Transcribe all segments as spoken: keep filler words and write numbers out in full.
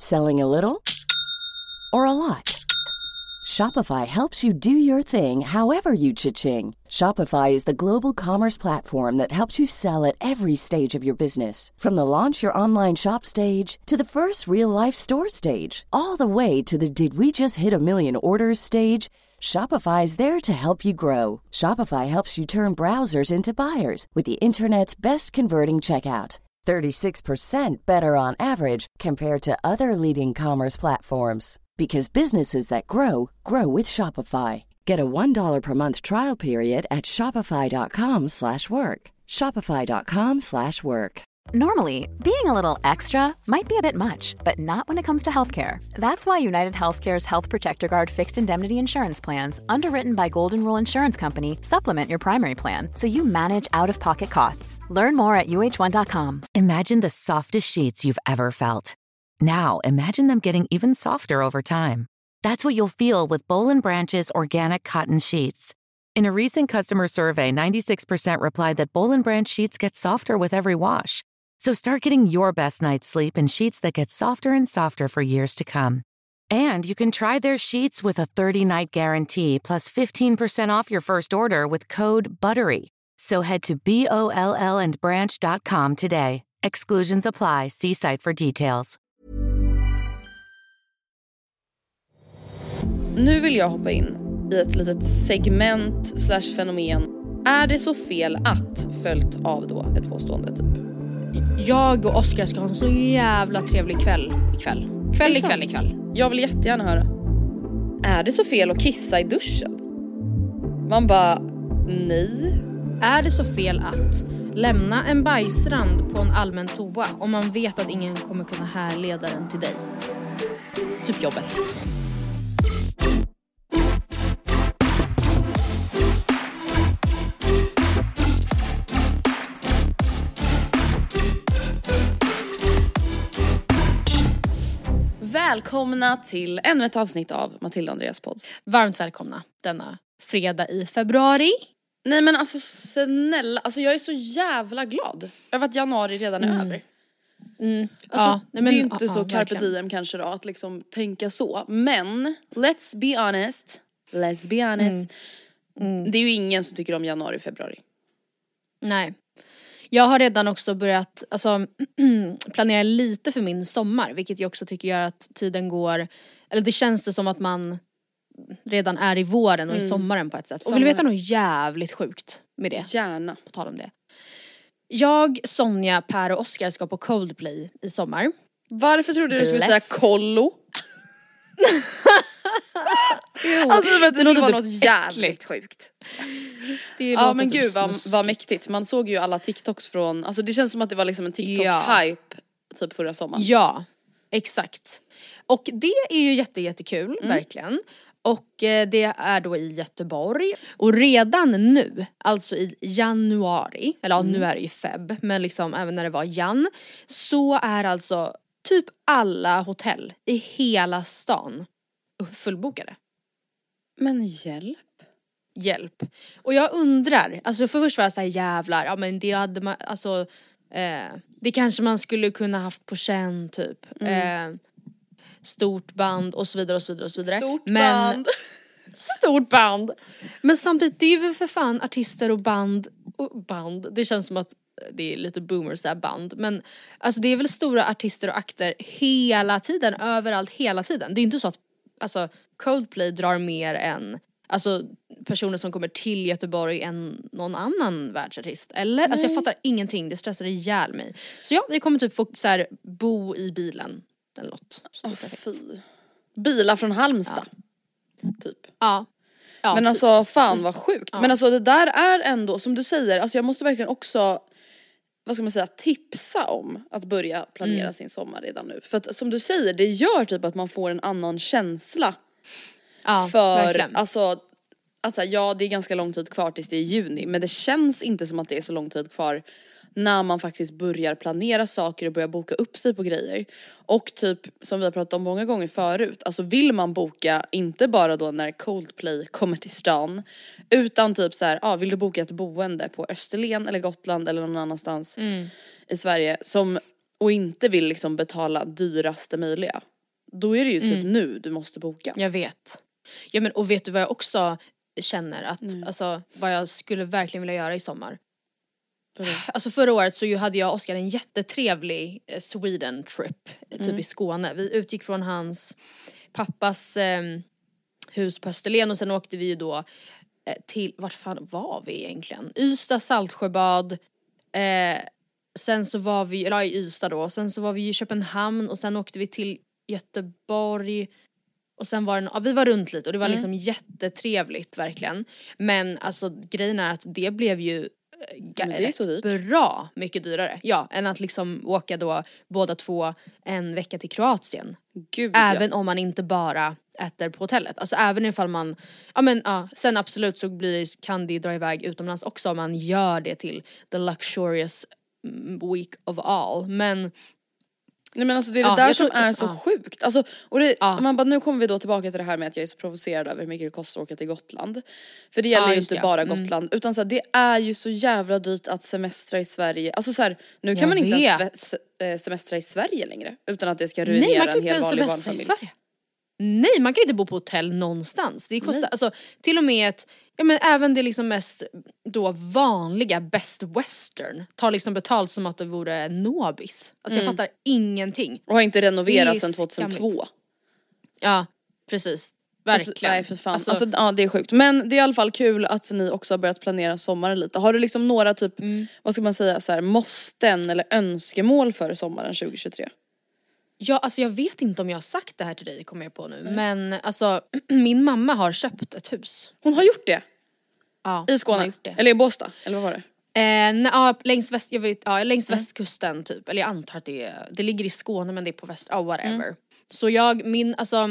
Selling a little or a lot? Shopify helps you do your thing however you cha-ching. Shopify is the global commerce platform that helps you sell at every stage of your business. From the launch your online shop stage to the first real-life store stage, all the way to the did we just hit a million orders stage. Shopify is there to help you grow. Shopify helps you turn browsers into buyers with the internet's best converting checkout. thirty-six percent better on average compared to other leading commerce platforms. Because businesses that grow, grow with Shopify. Get a one dollar per month trial period at shopify.com slash work. Shopify.com slash work. Normally, being a little extra might be a bit much, but not when it comes to healthcare. That's why United Healthcare's Health Protector Guard fixed indemnity insurance plans, underwritten by Golden Rule Insurance Company, supplement your primary plan so you manage out-of-pocket costs. Learn more at U H one dot com. Imagine the softest sheets you've ever felt. Now, imagine them getting even softer over time. That's what you'll feel with Boll and Branch's organic cotton sheets. In a recent customer survey, ninety-six percent replied that Boll and Branch sheets get softer with every wash. So start getting your best night's sleep in sheets that get softer and softer for years to come. And you can try their sheets with a thirty-night guarantee plus fifteen percent off your first order with code BUTTERY. So head to B O L L and branch dot com today. Exclusions apply. See site for details. Nu vill jag hoppa in i ett litet segment slash fenomen. Är det så fel att följt av då ett påstående typ? Jag och Oscar ska ha en så jävla trevlig kväll ikväll. Kväll ikväll ikväll. Jag vill jättegärna höra. Är det så fel att kissa i duschen? Man bara, nej. Är det så fel att lämna en bajsrand på en allmän toa om man vet att ingen kommer kunna härleda den till dig? Typ jobbet. Välkomna till ännu ett avsnitt av Matilda och Andreas podd. Varmt välkomna denna fredag i februari. Nej men alltså snälla, alltså jag är så jävla glad över att januari redan är mm. över. Mm. Alltså, ja, nej, men, det är ju inte ja, så ja, carpe verkligen. diem kanske då att liksom tänka så. Men let's be honest, let's be honest. Mm. Mm. Det är ju ingen som tycker om januari och februari. Nej. Jag har redan också börjat alltså, planera lite för min sommar. Vilket jag också tycker gör att tiden går. Eller det känns det som att man redan är i våren och mm. i sommaren på ett sätt. Och vill du veta något jävligt sjukt med det? Gärna. På tal om det. Jag, Sonja, Per och Oscar ska på Coldplay i sommar. Varför trodde du du skulle säga kollo? Alltså det, det låter något jävligt sjukt. Ja men gud vad, vad mäktigt. Man såg ju alla TikToks från, alltså det känns som att det var liksom en TikTok-hype ja. Typ förra sommaren. Ja, exakt. Och det är ju jätte, jättekul, mm. verkligen. Och eh, det är då i Göteborg. Och redan nu, alltså i januari, eller ja, mm. nu är det ju feb, men liksom även när det var jan, så är alltså typ alla hotell i hela stan fullbokade. Men hjälp. Hjälp. Och jag undrar, alltså först var jag så här jävlar, ja men det hade man, alltså eh, det kanske man skulle kunna haft på känn typ. Mm. Eh, stort band och så vidare och så vidare och så vidare. Stort men, band. Stort band. Men samtidigt, det är ju för fan artister och band och band. Det känns som att det är lite boomers där band. Men alltså det är väl stora artister och akter hela tiden, överallt hela tiden. Det är inte så att alltså Coldplay drar mer än alltså personer som kommer till Göteborg än någon annan världsartist. Eller? Nej. Alltså jag fattar ingenting, det stressar ihjäl mig. Så ja, vi kommer typ få så här, bo i bilen eller något. Oh, fy. Bilar från Halmstad. Ja. Typ. Ja. ja Men typ. alltså fan vad sjukt. Ja. Men alltså det där är ändå, som du säger, alltså jag måste verkligen också, vad ska man säga, tipsa om att börja planera mm. sin sommar redan nu. För att som du säger, det gör typ att man får en annan känsla. Ja, för verkligen. alltså, alltså ja det är ganska lång tid kvar tills det är juni, men det känns inte som att det är så lång tid kvar när man faktiskt börjar planera saker och börjar boka upp sig på grejer. Och typ som vi har pratat om många gånger förut, alltså vill man boka inte bara då när Coldplay kommer till stan, utan typ så här, ja, vill du boka ett boende på Österlen eller Gotland eller någon annanstans mm. i Sverige som, och inte vill liksom betala dyraste möjliga, då är det ju typ Mm. nu du måste boka. Jag vet. Ja men och vet du vad jag också känner att, Mm. alltså vad jag skulle verkligen vilja göra i sommar. Vadå? Alltså förra året så ju hade jag och Oskar en jättetrevlig eh, Sweden trip, eh, typ Mm. i Skåne. Vi utgick från hans pappas eh, hus på Österlen och sen åkte vi ju då eh, till, vart fan var vi egentligen? Ystad, Saltsjöbad, eh, sen så var vi, eller i Ystad då, sen så var vi i Köpenhamn och sen åkte vi till Göteborg. Och sen var det, ja, vi var runt lite och det var Mm. liksom jättetrevligt verkligen. Men alltså grejen är att det blev ju eh, Men det är så dyrt. bra mycket dyrare. Ja, än att liksom åka då båda två en vecka till Kroatien. Gud Även ja. om man inte bara äter på hotellet. Alltså även ifall man, ja men ja, sen absolut så blir det, kan det dra iväg utomlands också om man gör det till the luxurious mm, week of all. Men Nej men alltså det är Ja, det där jag som tror- är så ja. sjukt. Alltså, och det, Ja. man bara, nu kommer vi då tillbaka till det här med att jag är så provocerad över hur mycket det kostar att åka till Gotland. För det gäller Ja, ju just inte det. bara Mm. Gotland utan så här, det är ju så jävla dyrt att semestra i Sverige. Alltså så här, nu kan Jag man inte ens vet. sve- se- eh, semestra i Sverige längre utan att det ska nej, man ruinera kan en inte hel ens vanlig semestra i barnfamilj. Sverige. Nej, man kan inte bo på hotell någonstans. Det kostar, Nej. alltså till och med ett, ja men även det liksom mest då vanliga Best Western tar liksom betalt som att det vore Nobis. Alltså Mm. jag fattar ingenting. Och har inte Det är renoverat sedan tjugohundratvå. skamligt. Ja, precis. Alltså, Verkligen. nej för fan, Alltså, alltså, ja det är sjukt. Men det är i alla fall kul att ni också har börjat planera sommaren lite. Har du liksom några typ, Mm. vad ska man säga, så här, måsten eller önskemål för sommaren tjugohundratjugotre? ja, alltså jag vet inte om jag har sagt det här till dig, kommer jag på nu. Men alltså min mamma har köpt ett hus. Hon har gjort det? Ja, I hon har Skåne? gjort det. Eller i Båstad? Eller vad var det? Eh, nej, ja, längs, väst, jag vet, ja, längs Mm. västkusten typ. Eller jag antar att det, är- det ligger i Skåne men det är på väst, ja whatever. Mm. Så jag, min, alltså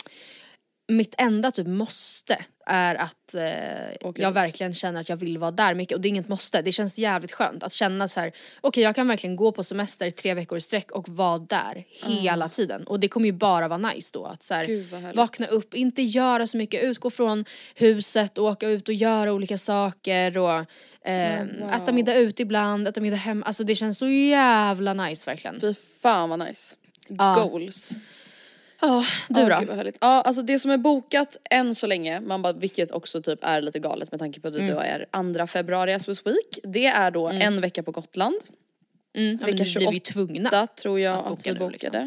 mitt enda typ måste är att eh, Åka jag ut. verkligen känner att jag vill vara där mycket. Och det är inget måste, det känns jävligt skönt att känna så här: okej jag kan verkligen gå på semester i tre veckor i sträck och vara där hela tiden. Och det kommer ju bara vara nice då att så här, Gud, vad härligt. vakna upp, inte göra så mycket, utgå från huset, åka ut och göra olika saker och eh, Oh, wow. äta middag ute ibland, äta middag hemma. Alltså det känns så jävla nice verkligen. Fy fan vad nice. Ja. Goals. Ja, du Ja, då? gud vad härligt. Ja, alltså det som är bokat än så länge, man bara, vilket också typ är lite galet med tanke på att det Mm. då är andra februari as we speak. Det är då en vecka på Gotland. Mm, ja, men Vecka nu blir vi tvungna. Där tror jag att att, boka vi nu, bokade.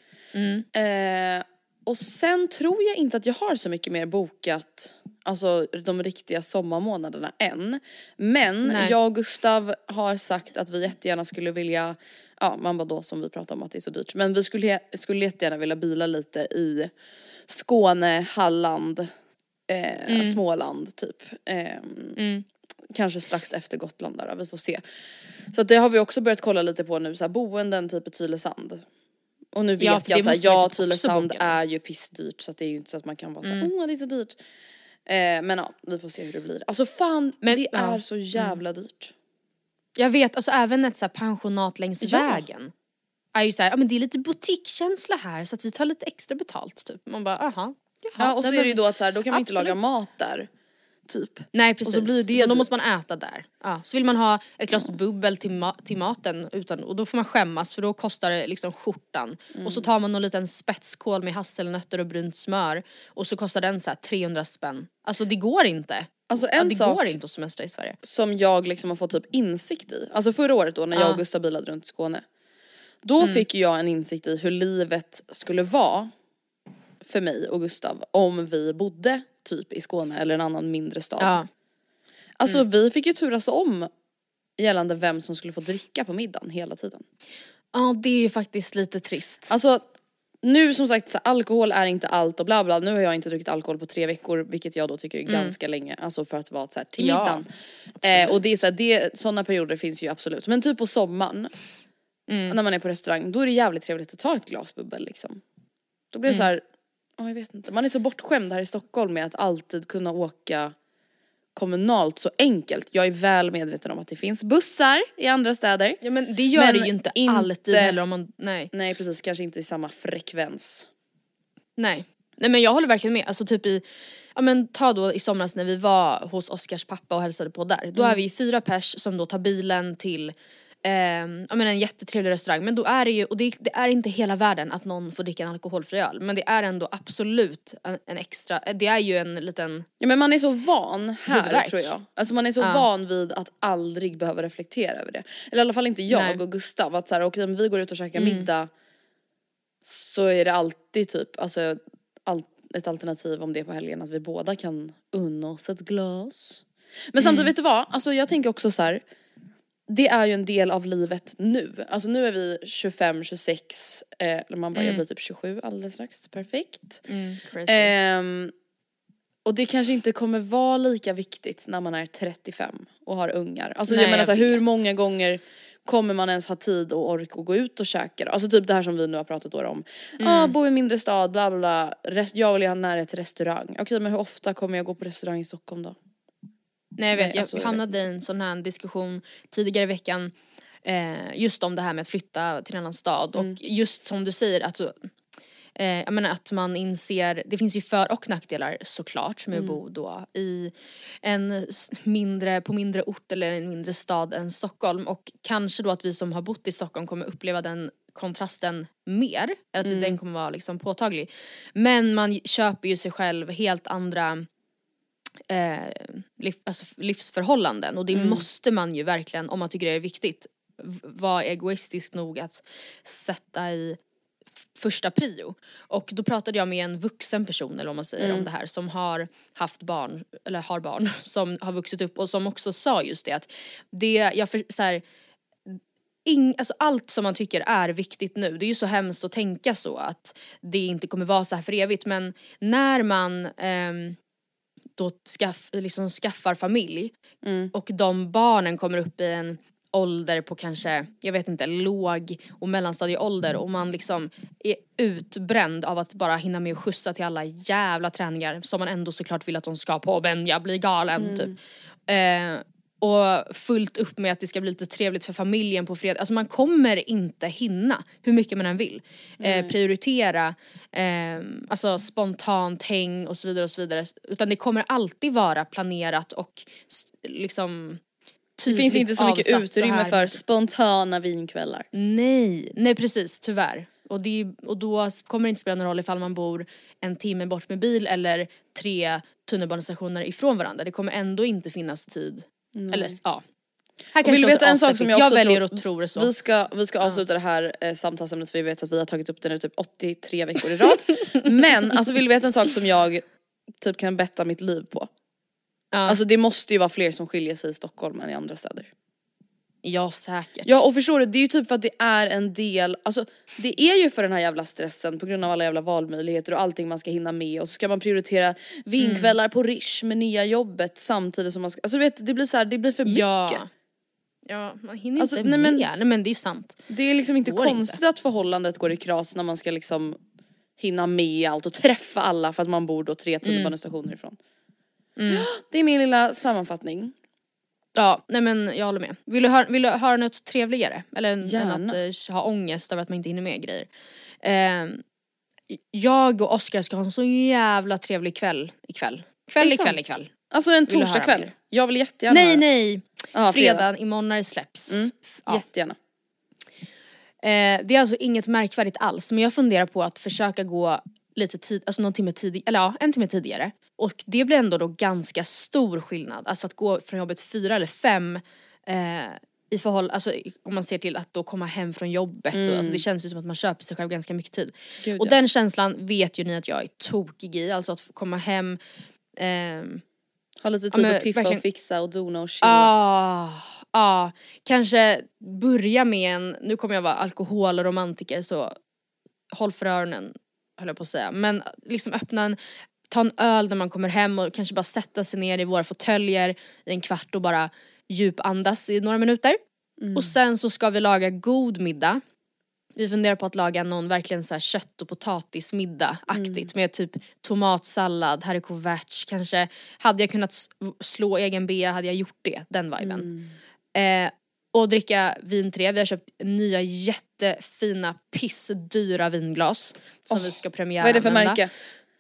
liksom. Eh, och sen tror jag inte att jag har så mycket mer bokat, alltså de riktiga sommarmånaderna än. Men Nej. jag och Gustav har sagt att vi jättegärna skulle vilja, ja man bara då som vi pratade om att det är så dyrt. Men vi skulle, skulle jättegärna vilja bila lite i Skåne, Halland, eh, Småland typ. Eh, Mm. Kanske strax efter Gotland där, vi får se. Så att det har vi också börjat kolla lite på nu, så här, boenden typ i Tylösand. Och nu vet Ja, för jag det att så här, måste man ju ja typ också Tylösand boka nu. är ju pissdyrt så att det är ju inte så att man kan vara så här, åh det är så dyrt. Eh, men ja, vi får se hur det blir. Alltså fan, Men- det ja. är så jävla dyrt. Jag vet, alltså även ett så här pensionat längs Ja. vägen är ju så här, ja men det är lite boutiquekänsla här så att vi tar lite extra betalt typ. Man bara, aha. Jaha, Ja, och så nej, är det ju men- då att så här, då kan man inte laga absolut. mat där. Typ. Nej precis, Och så blir det Utan då dyrt. måste man äta där. Ja. Så vill man ha ett glas bubbel till, ma- till maten utan, och då får man skämmas för då kostar det liksom skjortan. Mm. Och så tar man någon liten spetskål med hasselnötter och brunt smör och så kostar den så här trehundra spänn. Alltså det går inte. Alltså Ja, en det sak går inte att semestra i Sverige. som jag liksom har fått typ insikt i. Alltså förra året då när jag Ja. och Gustav bilade runt i Skåne. Då Mm. fick ju jag en insikt i hur livet skulle vara för mig och Gustav om vi bodde typ i Skåne eller en annan mindre stad. Ja. Alltså vi fick ju turas om gällande vem som skulle få dricka på middagen hela tiden. Ja det är ju faktiskt lite trist. Alltså nu som sagt så alkohol är inte allt och bla bla. Nu har jag inte druckit alkohol på tre veckor vilket jag då tycker är ganska länge. Alltså för att vara så här till Ja, middagen. Eh, och det är så här, det, sådana perioder finns ju absolut. Men typ på sommaren när man är på restaurang då är det jävligt trevligt att ta ett glas bubbel liksom. Då blir det så här, ja jag vet inte. Man är så bortskämd här i Stockholm med att alltid kunna åka kommunalt så enkelt. Jag är väl medveten om att det finns bussar i andra städer. Ja men det gör Men det ju inte, inte- alltid heller om man, nej. Nej precis, kanske inte i samma frekvens. Nej. Nej men jag håller verkligen med, alltså typ i, ja men ta då i somras när vi var hos Oskars pappa och hälsade på där. Då är vi fyra pers som då tar bilen till eh, jag menar en jättetrevlig restaurang, men då är det ju, och det, det är inte hela världen att någon får dricka en alkoholfri öl, men det är ändå absolut en, en extra, det är ju en liten... Ja, men man är så van här huvudvärk. tror jag. Alltså man är så Ja. van vid att aldrig behöva reflektera över det. Eller i alla fall inte jag Nej. och Gustav. Att så här, okej, om vi går ut och käkar Mm. middag så är det alltid typ, alltså all, ett alternativ om det är på helgen att vi båda kan unna oss ett glas. Men samtidigt, vet du vad? Alltså jag tänker också så här, det är ju en del av livet nu. Alltså nu är vi tjugofem, tjugosex, eh, man bara, jag blir typ tjugosju alldeles strax, perfekt. Mm, crazy. Ehm, och det kanske inte kommer vara lika viktigt när man är trettiofem och har ungar. Alltså Nej, jag menar så här, jag hur vet. många gånger kommer man ens ha tid och ork att gå ut och käka? Alltså typ det här som vi nu har pratat då om. Ja, Mm. ah, bo i mindre stad, bla bla bla. Rest, jag vill ha närhet till restaurang. Okej, men hur ofta kommer jag gå på restaurang i Stockholm då? Nej jag vet, Nej, jag alltså, jag hamnade i en sån här diskussion tidigare i veckan eh, just om det här med att flytta till en annan stad. Mm. Och just som du säger, alltså, eh, jag menar att man inser, det finns ju för- och nackdelar såklart med Mm. att bo då i en s- mindre, på mindre ort eller en mindre stad än Stockholm. Och kanske då att vi som har bott i Stockholm kommer uppleva den kontrasten mer, att Mm. den kommer vara liksom påtaglig. Men man köper ju sig själv helt andra Eh, liv, alltså livsförhållanden, och det Mm. måste man ju verkligen, om man tycker det är viktigt, v- vara egoistisk nog att sätta i f- första prio. Och då pratade jag med en vuxen person, eller vad man säger, Mm. om det här, som har haft barn, eller har barn som har vuxit upp, och som också sa just det att det, jag för, så här, ing, alltså allt som man tycker är viktigt nu, det är ju så hemskt att tänka så att det inte kommer vara så här för evigt, men när man ehm, då skaff, liksom skaffar familj Mm. och de barnen kommer upp i en ålder på kanske, jag vet inte, låg och mellanstadieålder, och man liksom är utbränd av att bara hinna med och skjutsa till alla jävla träningar som man ändå såklart vill att de ska på, men jag blir galen Mm. typ. Eh, och fullt upp med att det ska bli lite trevligt för familjen på fredag. Alltså man kommer inte hinna, hur mycket man än vill, eh, prioritera eh, alltså spontant häng och så vidare och så vidare. Utan det kommer alltid vara planerat och s- liksom Det tydligt finns inte så mycket avsatt, så utrymme här för mycket. spontana vinkvällar. Nej, nej precis, tyvärr. Och, det, är- och då kommer det inte spela någon roll ifall man bor en timme bort med bil eller tre tunnelbanestationer ifrån varandra. Det kommer ändå inte finnas tid. Eller ja. Här Och vill du låter veta en sak som asdeppigt. jag också väljer tror, att tro det så. Vi ska, vi ska avsluta det här eh, samtalsämnet, för vi vet att vi har tagit upp det nu typ åttiotre veckor i rad. Men alltså vill du veta en sak som jag typ kan betta mitt liv på? Ja. Alltså det måste ju vara fler som skiljer sig i Stockholm än i andra städer. Ja, säkert. Ja, och förstår du, det är ju typ för att det är en del, alltså det är ju för den här jävla stressen på grund av alla jävla valmöjligheter och allting man ska hinna med, och så ska man prioritera vinkvällar Mm. på Rish med nya jobbet samtidigt som man ska, alltså du vet, det blir så här, det blir för mycket. Ja. Ja, man hinner Alltså, inte nej, med. men- Nej men det är sant. Det är liksom inte Går konstigt att förhållandet går i kras när man ska liksom hinna med allt och träffa alla för att man bor då tre tunnelbanestationer ifrån. Mm. Det är min lilla sammanfattning. Ja, nej men jag håller med. Vill du, höra, vill du höra något trevligare? Eller än, än Gärna. att eh, ha ångest över att man inte hinner med grejer. Eh, jag och Oskar ska ha en så jävla trevlig kväll ikväll. Kväll Är det ikväll sant? ikväll. Alltså en du höra torsdagkväll. mer? Jag vill jättegärna Nej höra. nej, Ja, fredagen imorgon när det släpps. Mm. Ja. Jättegärna. Eh, det är alltså inget märkvärdigt alls, men jag funderar på att försöka gå lite tid, alltså någon timme tidigare, eller ja, en timme tidigare. Och det blir ändå då ganska stor skillnad, alltså att gå från jobbet fyra eller fem eh, i förhåll, alltså om man ser till att då komma hem från jobbet, och, alltså det känns ju som att man köper sig själv ganska mycket tid. Gud, Och ja. den känslan vet ju ni att jag är tokig i, alltså att få komma hem ehm, Ha lite Ja, tid men att piffa verkligen- och fixa och dona och chilla. Ah, ah, kanske börja med en, nu kommer jag vara alkoholromantiker så håll för öronen höll jag på att säga, men liksom öppna en, ta en öl när man kommer hem och kanske bara sätta sig ner i våra fåtöljer i en kvart och bara djupandas i några minuter. Och sen så ska vi laga god middag. Vi funderar på att laga någon verkligen så här kött- och potatismiddag-aktigt med typ tomatsallad, haricots verts, kanske. Hade jag kunnat s- slå egen bea hade jag gjort det, den viben. Eh, och dricka vin till det. Vi har köpt nya jättefina pissdyra vinglas som vi ska premiära. Vad är det för märke?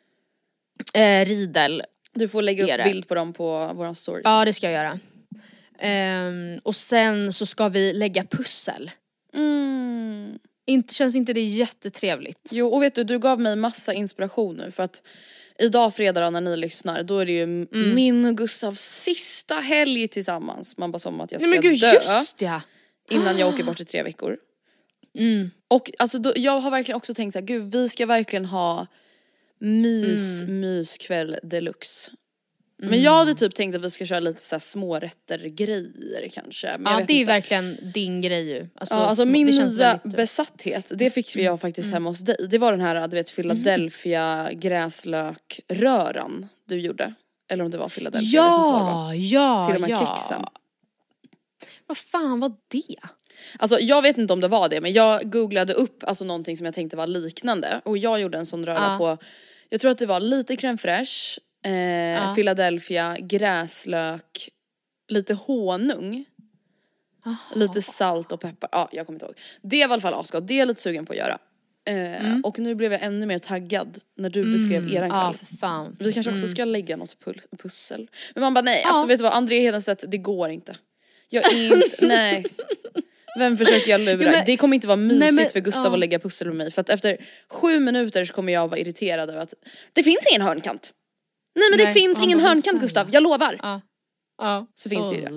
Eh, Riedel. Du får lägga Är upp det? bild på dem på våran stories. Ja, det ska jag göra. Um, och sen så ska vi lägga pussel. Mm. Inte, känns inte det jättetrevligt? Jo, och vet du, du gav mig massa inspiration nu för att idag fredag då, när ni lyssnar, då är det ju mm. min och Gustavs sista helg tillsammans. Man bara som att jag ska Nej, men gud, dö just ja. innan jag åker bort i tre veckor. Mm. Och alltså då, jag har verkligen också tänkt så här, gud vi ska verkligen ha mys, mm. myskväll deluxe. Mm. Men jag hade typ tänkt att vi ska köra lite så här smårätter grejer kanske. Men ja, jag det är ju inte. verkligen din grej ju. Alltså, ja, alltså små, min nya väldigt... besatthet, det fick jag mm. faktiskt mm. hemma hos dig. Det var den här, du vet, Philadelphia gräslökröran du gjorde. Eller om det var Philadelphia. Ja, ja, till de här ja. kexen. Vad fan var det? Alltså jag vet inte om det var det, men jag googlade upp alltså någonting som jag tänkte var liknande. Och jag gjorde en sån röra ah. på, jag tror att det var lite crème fraîche, eh, ah. Philadelphia, gräslök, lite honung, ah. lite salt och peppar. Ja, jag kommer inte ihåg. Det var i alla fall asgott, det är jag lite sugen på att göra. Eh, mm. Och nu blev jag ännu mer taggad när du beskrev mm. eran kväll. Ah, för fan. Vi kanske också mm. ska lägga något pussel. Men man bara nej, ah. alltså vet du vad, André Hedenstedt, det går inte. Jag är inte, nej. Vem försöker jag lura? Jo, men, det kommer inte vara mysigt nej, men, för Gustav ja. att lägga pussel med mig. För att efter sju minuter så kommer jag vara irriterad över att det finns ingen hörnkant. Nej men nej, det finns ingen hörnkant Gustav, jag lovar. Ja. Ja. Så finns det ju det.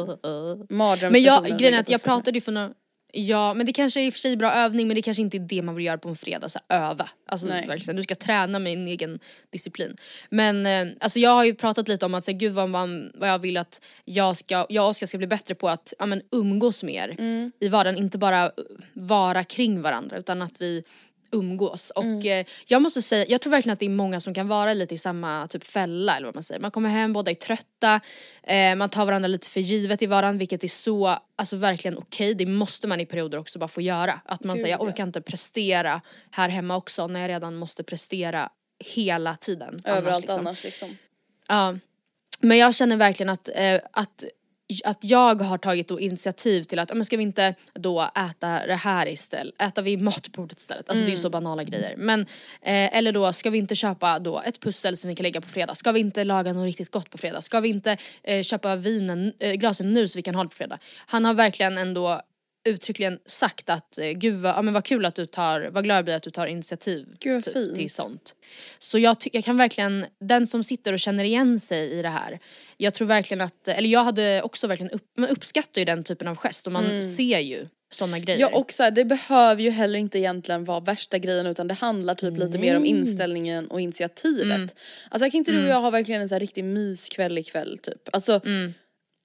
Mm. Men jag, grejen är att jag pratade ju för några... Ja, men det kanske är i och för sig bra övning, men det kanske inte är det man vill göra på en fredag, så här, öva. Alltså verkligen, du ska träna med en egen disciplin. Men eh, alltså jag har ju pratat lite om att säga, gud vad, man, vad jag vill att jag ska, jag och Oskar ska bli bättre på att ja, men, umgås mer mm. i vardagen, inte bara vara kring varandra, utan att vi umgås. Och mm. eh, jag måste säga, jag tror verkligen att det är många som kan vara lite i samma typ fälla, eller vad man säger. Man kommer hem, båda är trötta, eh, man tar varandra lite för givet i varandra, vilket är så, alltså verkligen okej. Det måste man i perioder också bara få göra. Att man Gud, säger, jag orkar inte prestera här hemma också, när jag redan måste prestera hela tiden. Överallt annars, liksom. annars liksom. Ja, men jag känner verkligen att, eh, att att jag har tagit då initiativ till att, men ska vi inte då äta det här istället, äta vid matbordet istället, alltså mm. det är ju så banala grejer, men eh, eller då ska vi inte köpa då ett pussel som vi kan lägga på fredag, ska vi inte laga något riktigt gott på fredag, ska vi inte eh, köpa vinen, eh, glasen nu så vi kan ha det på fredag. Han har verkligen ändå uttryckligen sagt att eh, gud vad, ja, men vad kul att du tar, vad glad jag blir att du tar initiativ gud, till, fint. till sånt. Så jag, ty- jag kan verkligen, den som sitter och känner igen sig i det här, jag tror verkligen att, eller jag hade också verkligen upp, man uppskattar ju den typen av gest och man mm. ser ju sådana grejer. Ja, och så här, det behöver ju heller inte egentligen vara värsta grejen, utan det handlar typ Nej. lite mer om inställningen och initiativet. Mm. Alltså kan inte mm. du och jag ha verkligen en så här riktig myskväll ikväll typ. Alltså mm.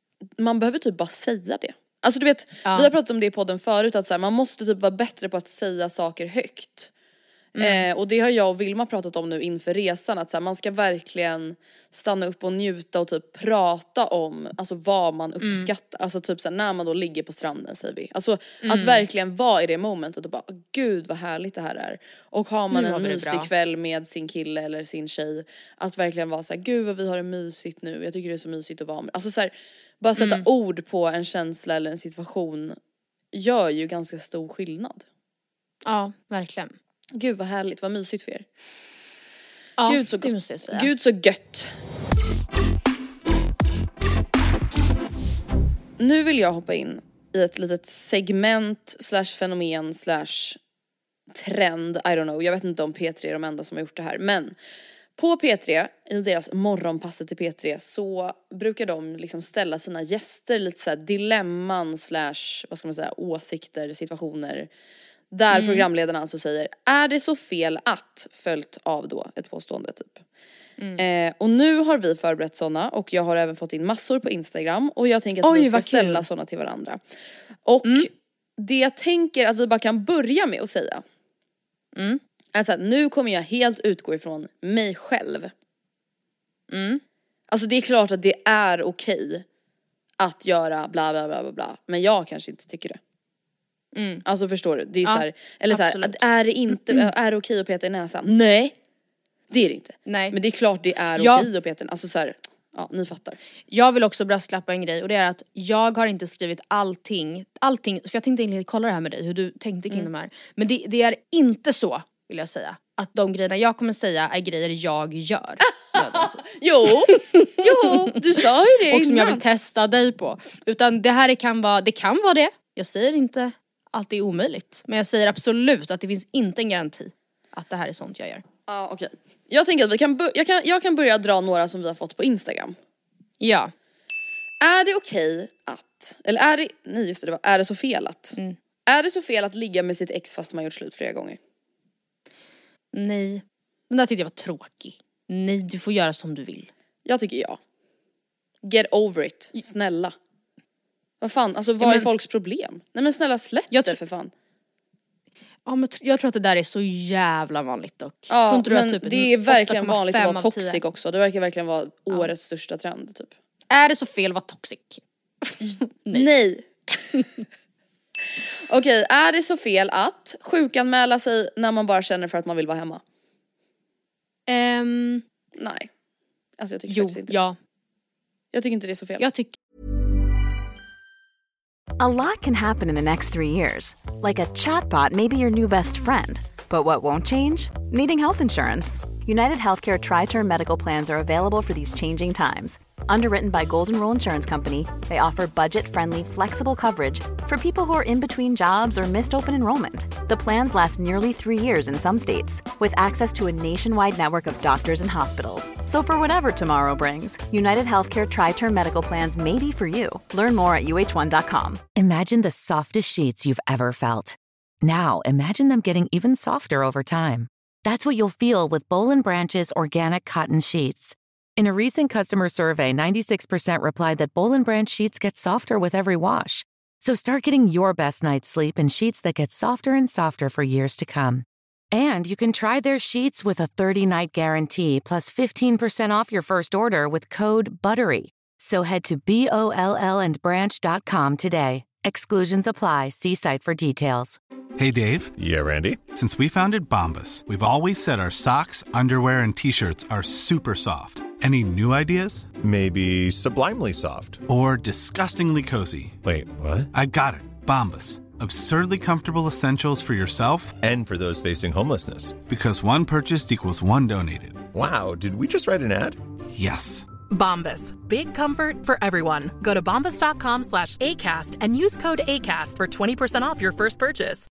man behöver typ bara säga det. Alltså du vet, ja. vi har pratat om det i podden förut, att så här, man måste typ vara bättre på att säga saker högt. Mm. Eh, och det har jag och Vilma pratat om nu inför resan, att så här, man ska verkligen stanna upp och njuta och typ prata om alltså vad man uppskattar. Mm. Alltså typ så här, när man då ligger på stranden säger vi. Alltså mm. att verkligen vara i det momentet och bara, gud vad härligt det här är. Och har man mm, en mysig kväll med sin kille eller sin tjej, att verkligen vara så här, gud vad vi har det mysigt nu. Jag tycker det är så mysigt att vara med. Alltså så här, bara sätta mm. ord på en känsla eller en situation gör ju ganska stor skillnad. Ja, verkligen. Gud vad härligt, vad mysigt för er. Ja, Gud så gott. Gud så gött. Nu vill jag hoppa in i ett litet segment slash fenomen slash trend. I don't know, jag vet inte om P tre är de enda som har gjort det här. Men på P tre, i deras morgonpasset till P tre, så brukar de liksom ställa sina gäster lite så här dilemman slash, vad ska man säga, åsikter, situationer. Där mm. programledarna alltså säger, är det så fel att, följt av då ett påstående typ. Mm. Eh, och nu har vi förberett såna, och jag har även fått in massor på Instagram, och jag tänker att Oj, vi ska ställa såna till varandra. Och mm. det jag tänker att vi bara kan börja med att säga mm. alltså att nu kommer jag helt utgå ifrån mig själv. Mm. Alltså det är klart att det är okej att göra bla bla bla bla bla, men jag kanske inte tycker det. Mm. Alltså förstår du, det är ja, så här, eller så här, att är det inte mm. är det okej att peta i näsan? Nej. Det är det inte. Nej. Men det är klart det är ja. okej att peta. Alltså så här, ja, ni fattar. Jag vill också brasklappa en grej, och det är att jag har inte skrivit allting allting, för jag tänkte egentligen kolla det här med dig, hur du tänkte kring mm. de här. Men det, det är inte så, vill jag säga, att de grejerna jag kommer säga är grejer jag gör. Jo, jo, du sa ju det och som innan. jag vill testa dig på. Utan det här kan vara, det kan vara det. Jag säger inte att det är omöjligt. Men jag säger absolut att det finns inte en garanti att det här är sånt jag gör. Ja, ah, okej. Okay. Jag tänker att vi kan, bu- jag kan jag kan börja dra några som vi har fått på Instagram. Ja. Är det okej okay att, eller är det, nej just det, det var, är det så fel att? Mm. Är det så fel att ligga med sitt ex fast man gjort slut flera gånger? Nej. Den där tyckte jag var tråkig. Nej, du får göra som du vill. Jag tycker ja. Get over it, snälla. Vad fan, alltså vad ja, men, är folks problem? Nej men snälla släpp det tr- för fan. Ja men jag tror att det där är så jävla vanligt dock. Ja men typ det är verkligen vanligt att vara toxic också. Det verkar verkligen vara årets ja. största trend typ. Är det så fel att vara toxic? Nej. Nej. Okej, okay, är det så fel att sjukanmäla sig när man bara känner för att man vill vara hemma? Um, Nej. Alltså jag tycker jo, faktiskt inte. Ja. Jag tycker inte det är så fel. Jag tycker A lot can happen in the next three years. Like a chatbot may be your new best friend. But what won't change? Needing health insurance. United Healthcare Tri-Term Medical Plans are available for these changing times. Underwritten by Golden Rule Insurance Company, they offer budget-friendly, flexible coverage for people who are in between jobs or missed open enrollment. The plans last nearly three years in some states, with access to a nationwide network of doctors and hospitals. So for whatever tomorrow brings, United Healthcare Tri-Term Medical Plans may be for you. Learn more at U H one dot com. Imagine the softest sheets you've ever felt. Now imagine them getting even softer over time. That's what you'll feel with Boll and Branch's organic cotton sheets. In a recent customer survey, ninety-six percent replied that Boll and Branch sheets get softer with every wash. So start getting your best night's sleep in sheets that get softer and softer for years to come. And you can try their sheets with a thirty-night guarantee plus fifteen percent off your first order with code BUTTERY. So head to B O L L and branch dot com today. Exclusions apply. See site for details. Hey, Dave. Yeah, Randy. Since we founded Bombas, we've always said our socks, underwear, and T-shirts are super soft. Any new ideas? Maybe sublimely soft. Or disgustingly cozy. Wait, what? I got it. Bombas. Absurdly comfortable essentials for yourself. And for those facing homelessness. Because one purchased equals one donated. Wow, did we just write an ad? Yes. Bombas. Big comfort for everyone. Go to bombas dot com slash ACAST and use code ACAST for twenty percent off your first purchase.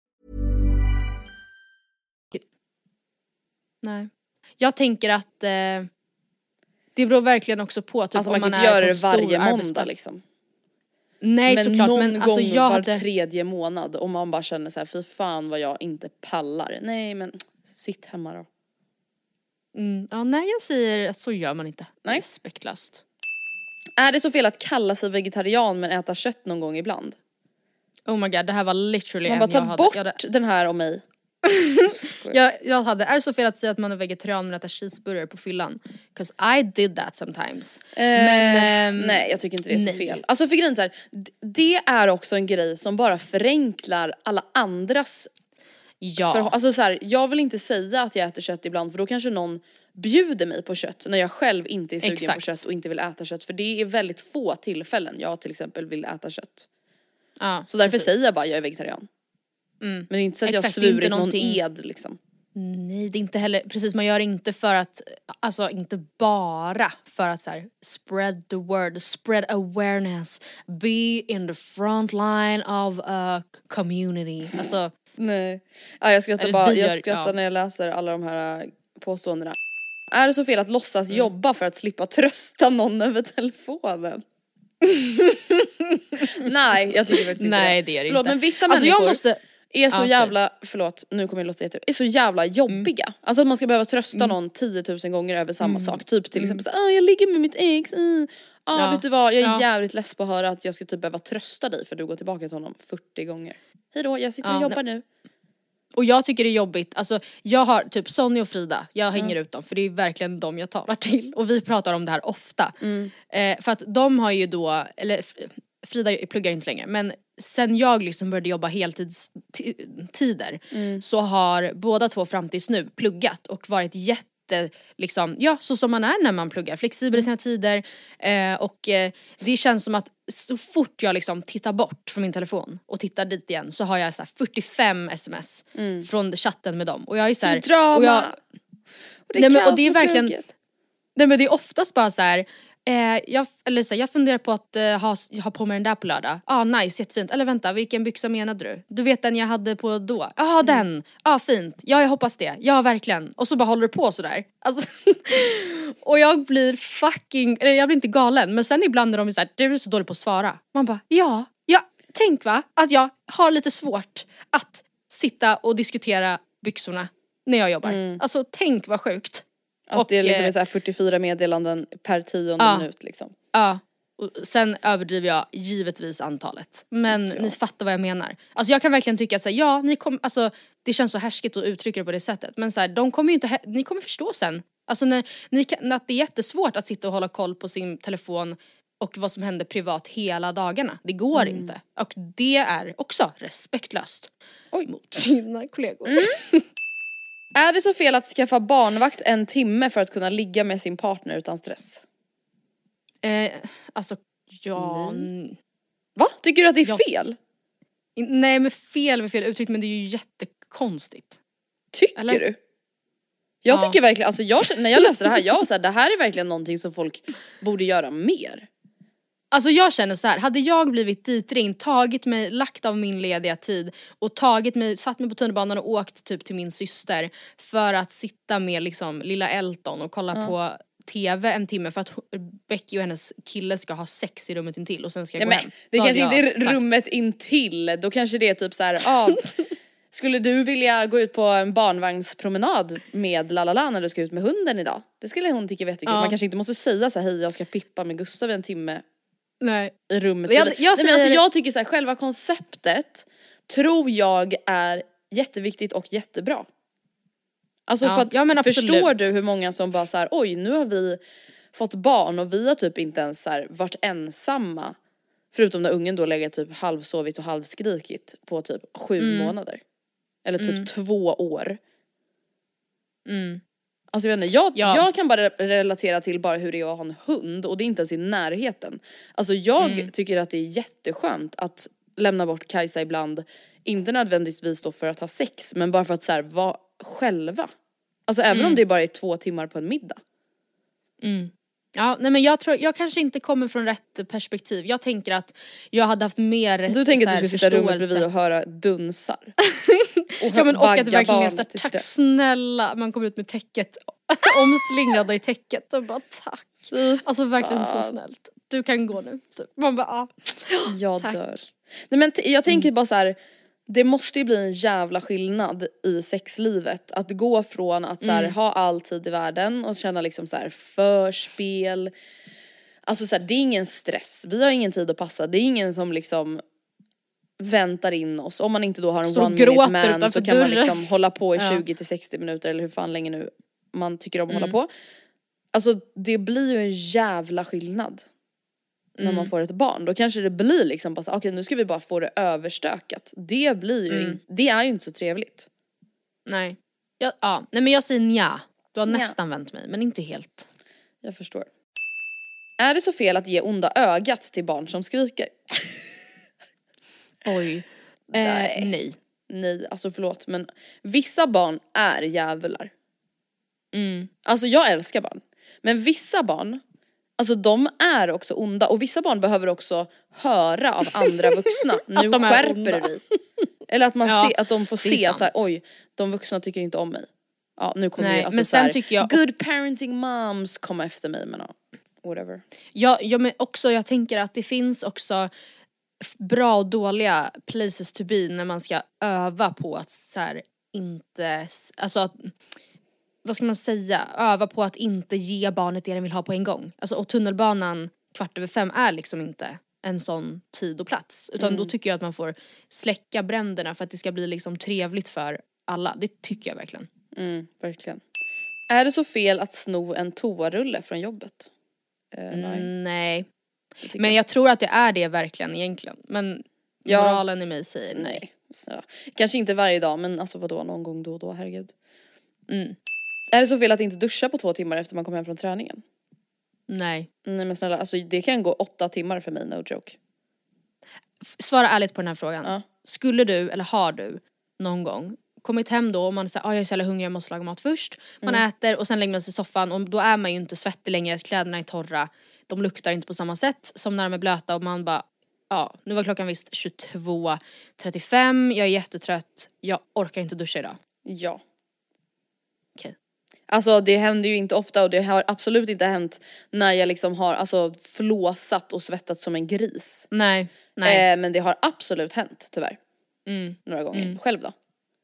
Nej. Jag tänker att eh, det beror verkligen också på typ, alltså om man man kan är inte göra det varje måndag arbetsplats. liksom. Nej, men såklart, någon men gång alltså, jag var hade... tredje månad och man bara känner så här, fy fan vad jag inte pallar. Nej men sitt hemma då. Mm, ja, nej jag säger att så gör man inte. Nej. Respektlöst. Är det så fel att kalla sig vegetarian men äta kött någon gång ibland? Oh my god, det här var literally man en bara ta jag hade. bort jag hade... den här om mig. jag, jag hade, är det så fel att säga att man är vegetarian men äter cheeseburgare på fyllan? 'Cause I did that sometimes. Eh, men, ehm, nej, jag tycker inte det är så nej. fel. Alltså för grejen så här, det är också en grej som bara förenklar alla andras. Ja. För, alltså så här, jag vill inte säga att jag äter kött ibland för då kanske någon bjuder mig på kött när jag själv inte är sugen Exakt. på kött och inte vill äta kött. För det är väldigt få tillfällen jag till exempel vill äta kött. Ja, så därför precis. säger jag bara jag är vegetarian. Mm. Men det är inte så att Exakt, jag har svurit någon någonting... ed liksom. Nej, det är inte heller, precis, man gör inte för att, alltså inte bara för att så här, spread the word, spread awareness, be in the front line of a community. Alltså, nej. Ja, jag skrattar Eller bara, vi jag gör- skrattar ja. när jag läser alla de här äh, påståendena. Är det så fel att låtsas Mm. jobba för att slippa trösta någon över telefonen? Nej, jag tycker faktiskt inte nej det. det är det Förlåt, inte. men vissa alltså, människor jag måste, är så Ja, jävla, förlåt nu kommer jag låta jätte, är så jävla jobbiga. Mm. Alltså att man ska behöva trösta någon tiotusen gånger över samma sak. Typ till exempel så ah, jag ligger med mitt ex. Mm. Ah, Ja. vet du vad, jag är Ja. jävligt less på att höra att jag ska typ behöva trösta dig för du går tillbaka till honom fyrtio gånger. Hej då, jag sitter och Ja, jobbar nej. nu. och jag tycker det är jobbigt, alltså jag har typ Sonny och Frida, jag hänger ut dem för det är verkligen de jag talar till och vi pratar om det här ofta. Mm. Eh, för att de har ju då, eller Frida pluggar inte längre, men sen jag liksom började jobba heltidstider mm. så har båda två fram tills nu pluggat och varit jätte jätte, liksom, ja så som man är när man pluggar, flexibel i sina tider eh, och eh, det känns som att så fort jag liksom tittar bort från min telefon och tittar dit igen så har jag så här fyrtiofem sms mm. från chatten med dem och jag är så här, så drama! Och, jag, och det är, nej, men, och det är verkligen plugget. Nej men det är oftast bara så här. Eh, jag, eller så här, jag funderar på att eh, ha, ha på mig den där på lördag. Ah nice, jättefint. Eller vänta, vilken byxa menade du? Du vet den jag hade på då? Ja ah, mm. den, ja ah, fint. Ja jag hoppas det, ja verkligen. Och så bara håller du på sådär alltså, och jag blir fucking, eller jag blir inte galen. Men sen ibland är de såhär, du är så dålig på att svara. Man bara, ja, ja tänk va att jag har lite svårt att sitta och diskutera byxorna när jag jobbar. Mm. Alltså tänk vad sjukt. Att och, det liksom är så här fyrtiofyra meddelanden per tionde ja, minut liksom. Ja, och sen överdriver jag givetvis antalet. Men ja. Ni fattar vad jag menar. Alltså jag kan verkligen tycka att så här, ja, ni kom, alltså, det känns så härskigt att uttrycka det på det sättet. Men så här, de kommer ju inte, ni kommer förstå sen. Alltså när, ni kan, att det är jättesvårt att sitta och hålla koll på sin telefon och vad som händer privat hela dagarna. Det går mm. inte. Och det är också respektlöst. Oj. Mot sina kollegor. Mm. Är det så fel att skaffa barnvakt en timme för att kunna ligga med sin partner utan stress? Eh, alltså, ja... Nej. Va? Tycker du att det är jag, fel? Nej, men fel är fel uttryckt, men det är ju jättekonstigt. Tycker Eller? du? Jag ja. tycker verkligen, alltså jag, när jag läste det här, jag var så här, det här är verkligen någonting som folk borde göra mer. Alltså jag känner så här, hade jag blivit ditringd, tagit mig, lagt av min lediga tid och tagit mig, satt mig på tunnelbanan och åkt typ till min syster för att sitta med liksom lilla Elton och kolla ja. på tv en timme för att Becky och hennes kille ska ha sex i rummet intill och sen ska jag Nej, gå men, hem. det då kanske inte är sagt. rummet intill, då kanske det är typ så här, ah, skulle du vilja gå ut på en barnvagnspromenad med lalala när du ska ut med hunden idag? Det skulle hon tycka vet ja. Man kanske inte måste säga så här, hej jag ska pippa med Gustav en timme. Nej. I rummet. Jag, jag, Nej, men alltså, jag tycker så här, själva konceptet tror jag är jätteviktigt och jättebra. Alltså ja, för att ja, förstår du hur många som bara så här, oj nu har vi fått barn och vi har typ inte ens så här, varit ensamma. Förutom när ungen då lägger typ halvsovit och halvskrikit på typ sju mm. månader. Eller typ mm. två år. Mm. Alltså jag vet inte, jag, ja. jag kan bara relatera till bara hur det är att ha en hund och det är inte ens i närheten. Alltså jag mm. tycker att det är jätteskönt att lämna bort Kajsa ibland, inte nödvändigtvis då för att ha sex, men bara för att så här, vara själva. Alltså även mm. om det bara är två timmar på en middag. Mm. Ja, nej men jag tror, jag kanske inte kommer från rätt perspektiv. Jag tänker att jag hade haft mer du tänker att du skulle sitta i rummet bredvid och höra dunsar. Och, ja, men, och att det verkligen är så tack stress. Snälla, man kommer ut med täcket omslingrad i täcket och bara tack. Alltså verkligen så snällt. Du kan gå nu. Man bara, ah. Jag tack. Dör. Nej men t- jag tänker mm. bara så här. Det måste ju bli en jävla skillnad i sexlivet. Att gå från att så här, mm. ha all tid i världen och känna liksom så här förspel. Alltså så här, det är ingen stress. Vi har ingen tid att passa. Det är ingen som liksom väntar in oss. Om man inte då har en one minute man så kan dörren. Man liksom hålla på i ja. tjugo till sextio minuter eller hur fan länge nu man tycker om att mm. hålla på. Alltså det blir ju en jävla skillnad. När man mm. får ett barn, då kanske det blir liksom bara okej okay, nu ska vi bara få det överstökat. Det blir ju mm. in, det är ju inte så trevligt. Nej. Ja, ja. Nej men jag säger nja. Du har nja. nästan vänt mig, men inte helt. Jag förstår. Är det så fel att ge onda ögat till barn som skriker? Oj. Nej. Eh, nej. Nej, alltså förlåt, men vissa barn är djävular. Mm. Alltså jag älskar barn. Men vissa barn, alltså de är också onda. Och vissa barn behöver också höra av andra vuxna. Nu skärper du dig. Eller att, man ja, se, att de får se att så här, oj, de vuxna tycker inte om mig. Ja, nu kommer Nej, det alltså men så här, sen tycker jag good parenting moms komma efter mig. Men ja, whatever. Ja, ja, men också jag tänker att det finns också bra och dåliga places to be när man ska öva på att så här, inte, alltså att, vad ska man säga, öva på att inte ge barnet det den vill ha på en gång. Alltså, och tunnelbanan kvart över fem är liksom inte en sån tid och plats. Utan mm. då tycker jag att man får släcka bränderna för att det ska bli liksom trevligt för alla. Det tycker jag verkligen. Mm, verkligen. Är det så fel att sno en toarulle från jobbet? Uh, nej. Mm, nej. Men jag tror att det är det verkligen egentligen. Men ja. moralen i mig säger nej. nej. Så, kanske inte varje dag, men alltså vadå, någon gång då och då, herregud. Mm. Är det så fel att inte duscha på två timmar efter man kommer hem från träningen? Nej. Nej men snälla, alltså det kan gå åtta timmar för mig, no joke. F- Svara ärligt på den här frågan. Ja. Skulle du, eller har du någon gång kommit hem då och man säger, ah, jag är så jävla hungrig, jag måste laga mat först. Man Mm. äter och sen lägger man sig i soffan och då är man ju inte svettig längre, kläderna är torra. De luktar inte på samma sätt som när de är blöta och man bara, ja, nu var klockan visst tjugotvå trettiofem, jag är jättetrött, jag orkar inte duscha idag. Ja. Okej. Alltså det händer ju inte ofta och det har absolut inte hänt när jag liksom har alltså flåsat och svettat som en gris. Nej, nej. Eh, men det har absolut hänt tyvärr. Mm. Några gånger. Mm. Själv då?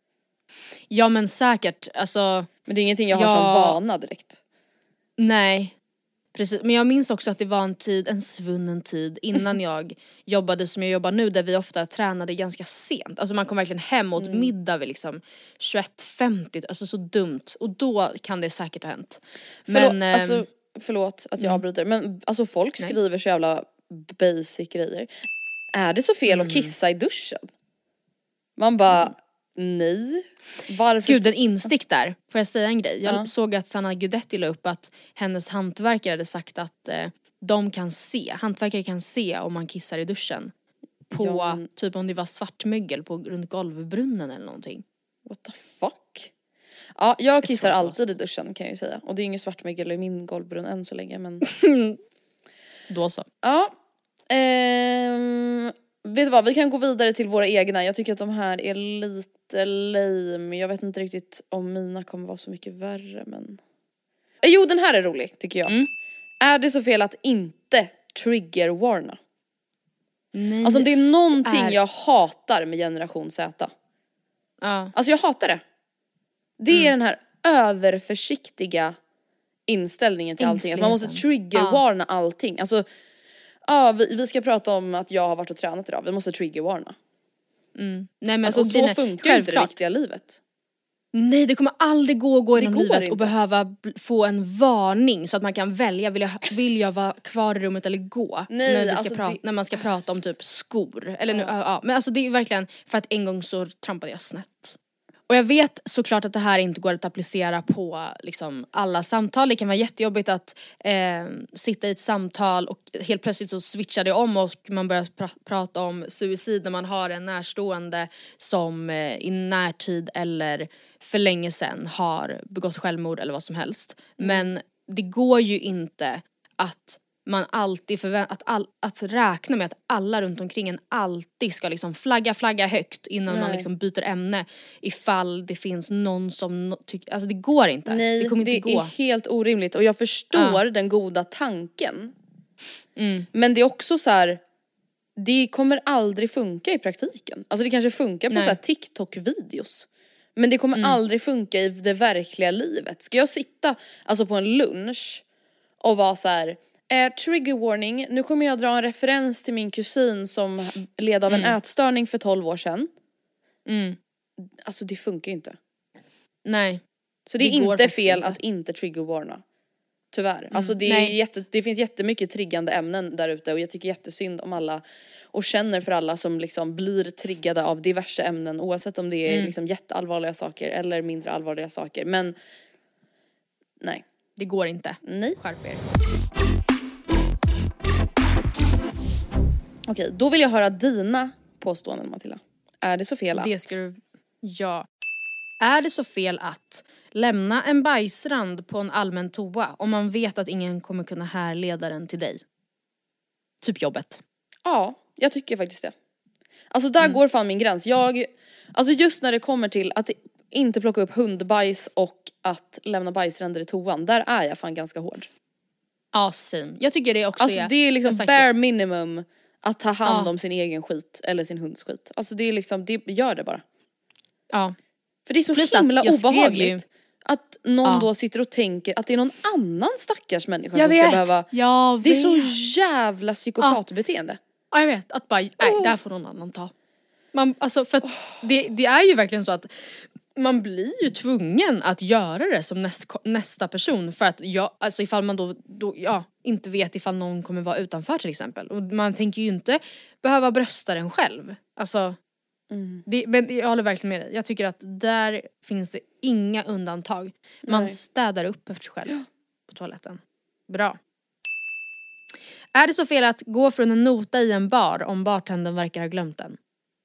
Ja men säkert, alltså. Men det är ingenting jag har Ja. som vana direkt. Nej, precis. Men jag minns också att det var en tid, en svunnen tid innan jag jobbade som jag jobbar nu, där vi ofta tränade ganska sent. Alltså man kom verkligen hem åt Mm. middag vid liksom tjugoett femtio, alltså så dumt. Och då kan det säkert ha hänt. Förlåt, Men, alltså, ehm, förlåt att jag mm. avbryter, men alltså folk Nej. skriver så jävla basic grejer. Är det så fel Mm. att kissa i duschen? Man bara, nej. Varför? Gud, en instick där. Får jag säga en grej? Jag Ja. såg att Sanna Gudetti la upp att hennes hantverkare hade sagt att eh, de kan se, hantverkare kan se om man kissar i duschen. På Ja, men- typ om det var svartmögel på runt golvbrunnen eller någonting. What the fuck? Ja, jag kissar tror att det var alltid i duschen kan jag ju säga. Och det är inget svartmögel i min golvbrunn än så länge, men Då så. ja. Ehm, vet du vad, vi kan gå vidare till våra egna. Jag tycker att de här är lite lame. Jag vet inte riktigt om mina kommer vara så mycket värre, men eh, jo, den här är rolig tycker jag. Mm. Är det så fel att inte trigger-warna? Nej. Alltså det är någonting är- jag hatar med generation Z. Ja. Alltså jag hatar det. Det är den här överförsiktiga inställningen till allting. Att man måste Ängsligheten. triggervarna allting. Alltså, ja, vi, vi ska prata om att jag har varit och tränat idag. Vi måste triggervarna. Mm. Nej men Alltså och så grejen är, funkar ju inte det självklart. riktiga livet. Nej, det kommer aldrig gå att gå Det genom går livet inte. och behöva bl- få en varning så att man kan välja, vill jag, vill jag vara kvar i rummet eller gå? Nej, när, vi ska alltså prata, det- när man ska prata om typ skor. Eller nu, ja. Ja, men alltså det är verkligen för att en gång så trampade jag snett. Och jag vet såklart att det här inte går att applicera på liksom, alla samtal. Det kan vara jättejobbigt att eh, sitta i ett samtal och helt plötsligt så switchar det om och man börjar pra- prata om suicid när man har en närstående som eh, i närtid eller för länge sedan har begått självmord eller vad som helst. Men det går ju inte att man alltid förvä- att, all, att räkna med att alla runt omkring en alltid ska liksom flagga, flagga högt innan man Nej. liksom byter ämne ifall det finns någon som no- tycker, alltså det går inte. Nej, det kommer inte det gå. är helt orimligt. Och jag förstår den goda tanken. Mm. Men det är också så här. Det kommer aldrig funka i praktiken. Alltså det kanske funkar på Nej. så här TikTok-videos. Men det kommer Mm. aldrig funka i det verkliga livet. Ska jag sitta alltså på en lunch och vara så här: eh, trigger warning, nu kommer jag dra en referens till min kusin som led av en ätstörning för tolv år sedan. Mm. Alltså det funkar ju inte. Nej. Så det är Det går inte faktiskt fel inte. att inte triggervarna. Tyvärr. Alltså det, är nej. jätte, det finns jättemycket triggande ämnen där ute och jag tycker jättesynd om alla och känner för alla som liksom blir triggade av diverse ämnen oavsett om det är Mm. liksom jätteallvarliga saker eller mindre allvarliga saker. Men nej. Det går inte. Nej. Skärp er. Okej, då vill jag höra dina påståenden, Matilda. Är det så fel att? Det ska du... Ja. Är det så fel att lämna en bajsrand på en allmän toa om man vet att ingen kommer kunna härleda den till dig? Typ jobbet. Ja, jag tycker faktiskt det. Alltså där går fan min gräns. Jag, alltså just när det kommer till att inte plocka upp hundbajs och att lämna bajsränder i toan, där är jag fan ganska hård. Ja, same. Jag tycker det också Alltså är... det är jag liksom har sagt bare minimum att ta hand Ja. om sin egen skit eller sin hunds skit. Alltså det är liksom, det gör det bara. Ja. För det är så Plus att himla jag skrev obehagligt ju- att någon Ja. då sitter och tänker att det är någon annan stackars människa Jag som ska vet. behöva... Jag Det är vet. så jävla psykopatbeteende. Ja, jag vet. Att bara, nej, Oh. där får någon annan ta. Man, alltså för att det, det är ju verkligen så att man blir ju tvungen att göra det som näst, nästa person för att jag, alltså ifall man då, då ja, inte vet ifall någon kommer vara utanför till exempel. Och man tänker ju inte behöva brösta den själv. Alltså, Mm. Det, men jag håller verkligen med dig. Jag tycker att där finns det inga undantag. Man Nej. städar upp efter sig själv ja. på toaletten. Bra. Är det så fel att gå från en nota i en bar om bartendern verkar ha glömt den?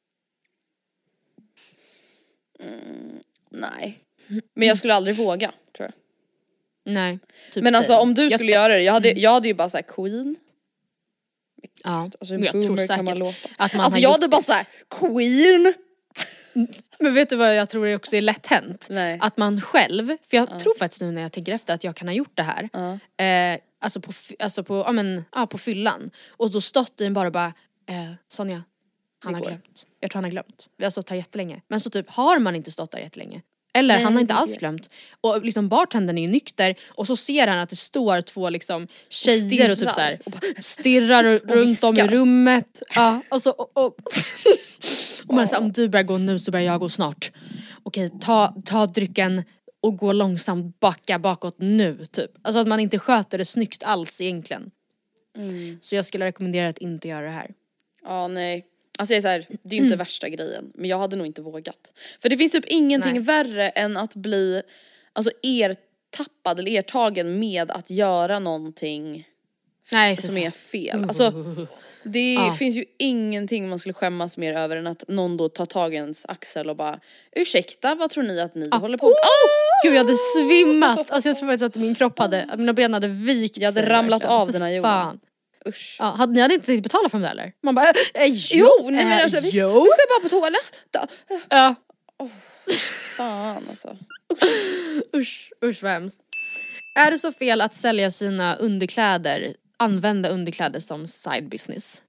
Mm, nej. Men jag skulle aldrig våga, tror jag. Nej. Typ men alltså om du skulle jag, göra det, jag hade, jag hade ju bara såhär Queen. Ja, alltså en boomer kan man låta. Att man alltså jag hade bara såhär Queen. Men vet du vad jag tror det också är lätt hänt? Nej. Att man själv, för jag uh. tror faktiskt nu när jag tänker efter att jag kan ha gjort det här. Uh. Eh, alltså på, alltså på, ja men, ja på fyllan. Och då stått i en bar och bara, eh, Sonja, han har glömt. Jag tror han har glömt. Vi har stått här jättelänge. Men så typ har man inte stått där jättelänge. Eller Nej, han har inte alls det. glömt. Och liksom bartendern är ju nykter. Och så ser han att det står två liksom tjejer och, och typ så här, stirrar och, och runt om i rummet. Ja, och så och, och, och man säger om du börjar gå nu så börjar jag gå snart. Okej, ta, ta drycken och gå långsamt backa bakåt nu typ. Alltså att man inte sköter det snyggt alls egentligen. Mm. Så jag skulle rekommendera att inte göra det här. Ja, nej. Alltså jag är så här, det är ju inte mm. värsta grejen. Men jag hade nog inte vågat. För det finns typ ingenting Nej. värre än att bli alltså ertappad eller ertagen med att göra någonting Nej, som är fel. Alltså det ah. finns ju ingenting man skulle skämmas mer över än att någon då tar tag i ens axel och bara ursäkta, vad tror ni att ni ah. håller på med? Ah! Gud, jag hade svimmat. Alltså jag tror faktiskt att min kropp hade, mina ben hade vikt. Jag hade ramlat verkligen. av den här jorden. Fan. Usch. Ja, hade ni hade inte tänkt betala för dem där eller? Man bara, äh, jo, jo, nej men alltså, vi, vi ska bara på toaletten. Ja. Oh, fan alltså. Usch, usch vad hemskt. Är det så fel att sälja sina underkläder, använda underkläder som side business?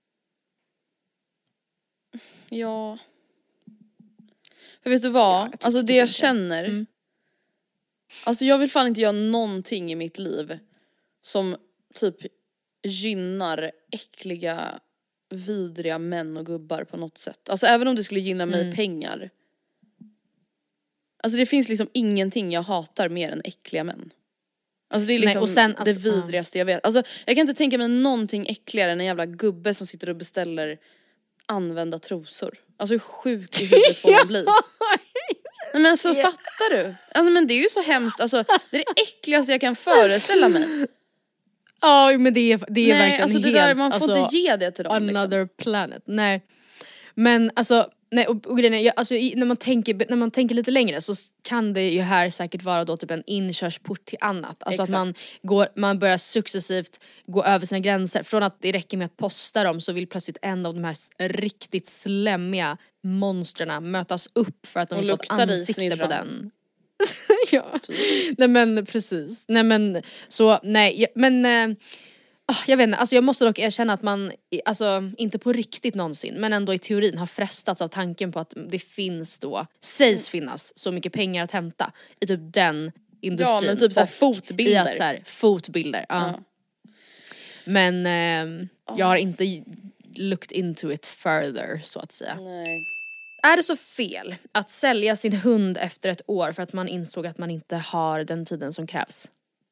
Ja. För vet du vad? Ja, alltså det jag känner. Mm. Alltså jag vill fan inte göra någonting i mitt liv som typ gynnar äckliga, vidriga män och gubbar på något sätt. Alltså även om det skulle gynna mig mm. pengar. Alltså det finns liksom ingenting jag hatar mer än äckliga män. Alltså det är liksom Nej, och sen, alltså, det vidrigaste jag vet. Alltså jag kan inte tänka mig någonting äckligare än en jävla gubbe som sitter och beställer använda trosor. Alltså hur sjuk i huvudet får man bli. Nej men så yeah. fattar du? Alltså men det är ju så hemskt. Alltså det är det äckligaste jag kan föreställa mig. Ja oh, men det är, det är Nej, verkligen alltså det helt, där, man får alltså, inte ge det till dem another liksom. planet, nej. Men alltså, nej och, och grejen är, jag, alltså, i, när, man tänker, när man tänker lite längre så kan det ju här säkert vara då typ en inkörsport till annat. Alltså Exakt. att man, går, man börjar successivt gå över sina gränser. Från att det räcker med att posta dem så vill plötsligt en av de här riktigt slämmiga monsterna mötas upp för att de har fått ansikte på den. Ja, nej men precis. Nej men så, nej men äh, jag vet inte, alltså jag måste dock erkänna att man, alltså inte på riktigt någonsin, men ändå i teorin har frestats av tanken på att det finns då, sägs finnas så mycket pengar att hämta i typ den industrin. Ja men typ såhär fotbilder. I att så här, fotbilder, ja. ja. Men äh, jag har inte looked into it further så att säga. Nej. Är det så fel att sälja sin hund efter ett år för att man insåg att man inte har den tiden som krävs?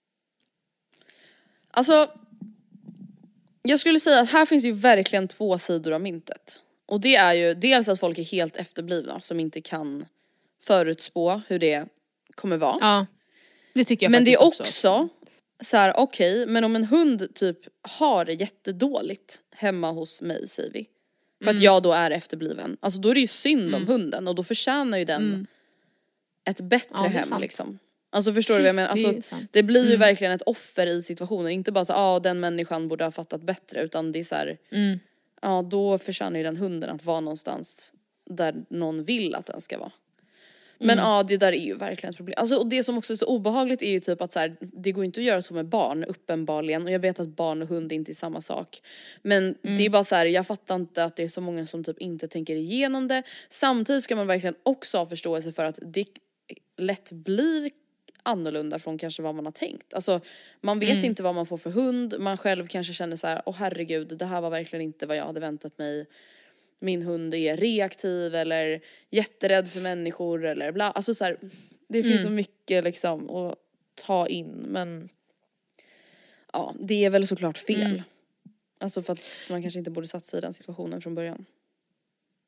Alltså, jag skulle säga att här finns ju verkligen två sidor av myntet. Och det är ju dels att folk är helt efterblivna som inte kan förutspå hur det kommer vara. Ja, det tycker jag men faktiskt också. Men det är också så här, okej, okay, men om en hund typ har det jättedåligt hemma hos mig, säger vi. För mm. att jag då är efterbliven. Alltså då är det ju synd om mm. hunden. Och då förtjänar ju den mm. ett bättre ja, hem sant. liksom. Alltså förstår du vad jag menar? Alltså, det, det blir ju mm. verkligen ett offer i situationen. Inte bara så ja ah, den människan borde ha fattat bättre. Utan det är så här, mm. ja då förtjänar ju den hunden att vara någonstans där någon vill att den ska vara. Men ja, mm. det där är ju verkligen ett problem. Alltså, och det som också är så obehagligt är ju typ att så här, det går inte att göra så med barn uppenbarligen. Och jag vet att barn och hund inte är samma sak. Men mm. det är bara så här, jag fattar inte att det är så många som typ inte tänker igenom det. Samtidigt ska man verkligen också ha förståelse för att det lätt blir annorlunda från kanske vad man har tänkt. Alltså man vet mm. inte vad man får för hund. Man själv kanske känner så här, åh herregud, det här var verkligen inte vad jag hade väntat mig. Min hund är reaktiv eller jätterädd för människor eller bla. Alltså så här, det finns mm. så mycket liksom att ta in. Men ja, det är väl såklart fel. Mm. Alltså för att man kanske inte borde satt sig i den situationen från början.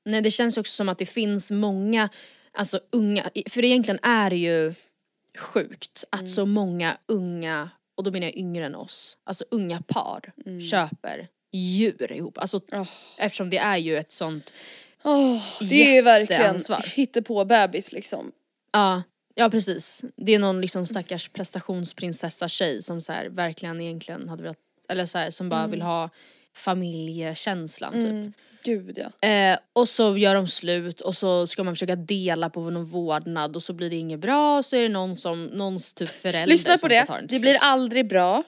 Nej, det känns också som att det finns många, alltså unga, för egentligen är det ju sjukt att mm. så många unga, och då menar jag yngre än oss, alltså unga par mm. köper djur ihop. Alltså oh. eftersom det är ju ett sånt oh, det är ju verkligen hittepå bebis liksom. Ja, ja precis. Det är någon liksom stackars prestationsprinsessa tjej som så här verkligen egentligen hade velat, eller så här, som bara mm. vill ha familjekänslan typ. Mm. Gud ja. Eh, och så gör de slut och så ska man försöka dela på någon vårdnad och så blir det inget bra, så är det någon som, någons typ förälder. Lyssna på det, det blir aldrig bra.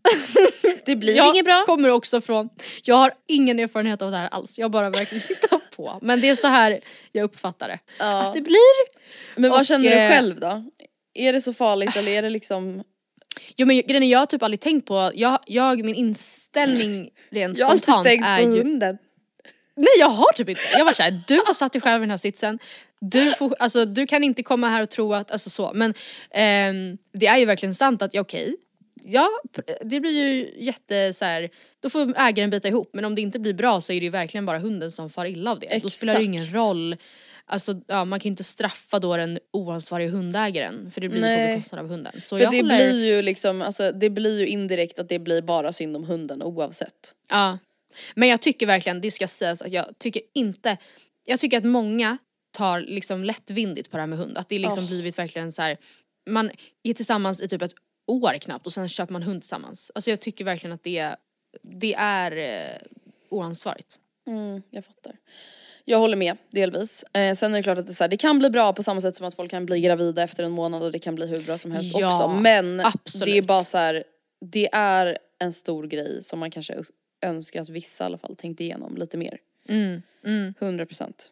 Det blir jag inget bra. Jag kommer också från, jag har ingen erfarenhet av det här alls. Jag bara verkligen hittar på. Men det är så här jag uppfattar det. Ja. Att det blir. Men vad och, känner du själv då? Är det så farligt eller är det liksom... Jo men grejen är, jag har typ aldrig tänkt på, jag, jag min inställning rent jag spontant tänkt är på ju... hunden. Nej jag har typ inte. Jag var såhär, du har satt dig själv i den här sitsen. Du, får, alltså, du kan inte komma här och tro att, alltså så. Men ehm, det är ju verkligen sant att, ja, okej. Ja, det blir ju jätte så här, då får ägaren byta ihop. Men om det inte blir bra så är det ju verkligen bara hunden som far illa av det. Exakt. Då spelar det ingen roll. Alltså ja, man kan ju inte straffa då den oansvariga hundägaren. För det blir ju på bekostnad av hunden. Så för jag det håller... blir ju liksom, alltså det blir ju indirekt att det blir bara synd om hunden oavsett. Ja, men jag tycker verkligen, det ska sägas att jag tycker inte, jag tycker att många tar liksom lättvindigt på det här med hund. Att det liksom oh. blivit verkligen så här, man är tillsammans i typ ett år knappt och sen köper man hund tillsammans. Alltså jag tycker verkligen att det, det är eh, oansvarigt. Mm, jag fattar. Jag håller med, delvis. Eh, sen är det klart att det, så här, det kan bli bra på samma sätt som att folk kan bli gravida efter en månad och det kan bli hur bra som helst ja, också. Men absolut. Det är bara så här, det är en stor grej som man kanske önskar att vissa i alla fall tänkte igenom lite mer. Mm, mm. hundra procent.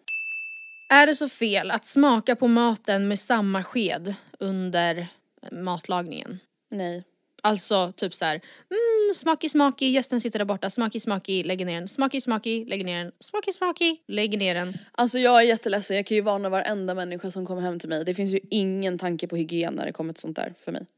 Är det så fel att smaka på maten med samma sked under matlagningen? Nej. Alltså typ så här, mm, smakig smakig, gästen sitter där borta, smakig smakig, lägger ner den, smakig smakig, lägger ner den, smakig smakig, lägger ner den. Alltså jag är jätteledsen, jag kan ju varna varenda människa som kommer hem till mig. Det finns ju ingen tanke på hygien när det kommer till sånt där för mig.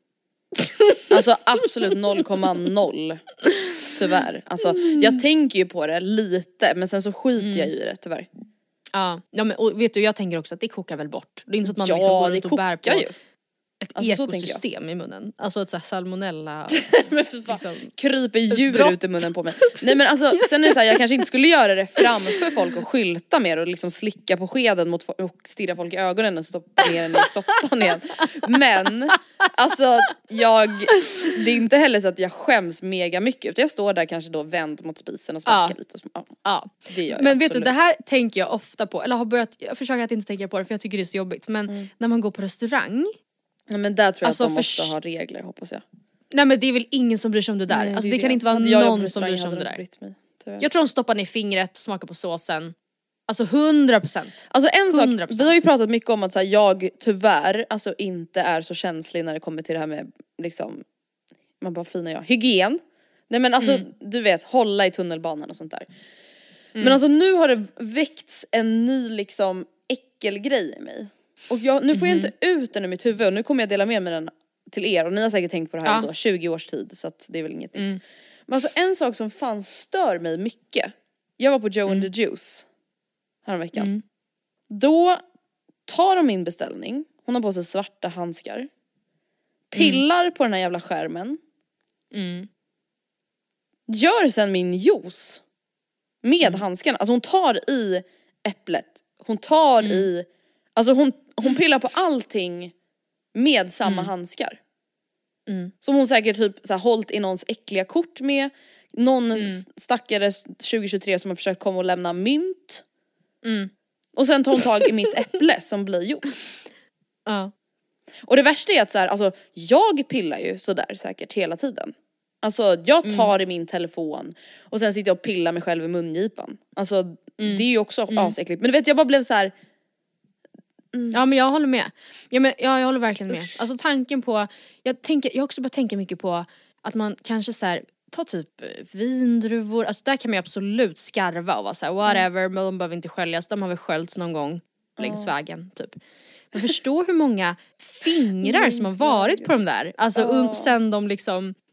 Alltså absolut noll komma noll. Tyvärr. Alltså jag tänker ju på det lite, men sen så skiter mm. jag ju i det tyvärr. Ja, ja men och vet du, jag tänker också att det kokar väl bort. Det är inte så att man ja, liksom går runt och bär på ju. ett alltså, ekosystem i munnen. Alltså ett så här salmonella. Men för fan, liksom, kryper djur ut i munnen på mig. Nej men alltså, sen är det så här, jag kanske inte skulle göra det framför folk och skylta mer och liksom slicka på skeden mot och stirra folk i ögonen och stoppa ner den i soppan igen. Men alltså jag, det är inte heller så att jag skäms mega mycket, utan jag står där kanske då vänd mot spisen och smakar ja. lite. Och, ja, ja. Det gör jag men absolut. vet du, det här tänker jag ofta på, eller har börjat, jag försöker att inte tänka på det för jag tycker det är så jobbigt. Men mm. när man går på restaurang. Ja, men där tror jag alltså, att de måste för... ha regler, hoppas jag. Nej men det är väl ingen som bryr sig om det där. Nej, alltså det, det kan det. inte vara någon som bryr sig om det där. Mig, jag tror de stoppar ner fingret, smakar på såsen. Alltså hundra procent. Alltså en sak, vi har ju pratat mycket om att så här, jag tyvärr alltså inte är så känslig när det kommer till det här med liksom, man bara fina jag, hygien. Nej men alltså mm. du vet, hålla i tunnelbanan och sånt där. Mm. Men alltså nu har det väckts en ny liksom äckelgrej i mig. Och jag, nu får jag mm. inte ut den i mitt huvud och nu kommer jag dela med mig den till er och ni har säkert tänkt på det här ja. Då tjugo års tid så att det är väl inget mm. nytt. Men alltså en sak som fan stör mig mycket. Jag var på Joe mm. and the Juice häromveckan. Mm. Då tar de min beställning. Hon har på sig svarta handskar. Pillar mm. på den här jävla skärmen. Mm. Gör sen min juice med mm. handskarna. Alltså hon tar i äpplet. Hon tar mm. i Alltså hon, hon pillar på allting med samma mm. handskar. Mm. Som hon säkert typ så här, hållit i någons äckliga kort med. Någon mm. stackare tjugo tjugotre som har försökt komma och lämna mynt. Mm. Och sen tar hon tag i mitt äpple som blir juice. Ja. Och det värsta är att så här, alltså, jag pillar ju sådär säkert hela tiden. Alltså jag tar mm. i min telefon och sen sitter jag och pillar mig själv i mungipan. Alltså mm. det är ju också mm. asäckligt. Men du vet, jag bara blev så här. Mm. Ja men jag håller med. Ja, men, ja jag håller verkligen med. Alltså tanken på, jag tänker, jag också bara tänker mycket på att man kanske så här, ta typ vindruvor, alltså där kan man ju absolut skarva och vara så här, whatever, mm. men de behöver inte sköljas, de har väl sköljts någon gång längs oh. vägen typ. Men förstå hur många fingrar som har varit på de där, alltså oh. sen de liksom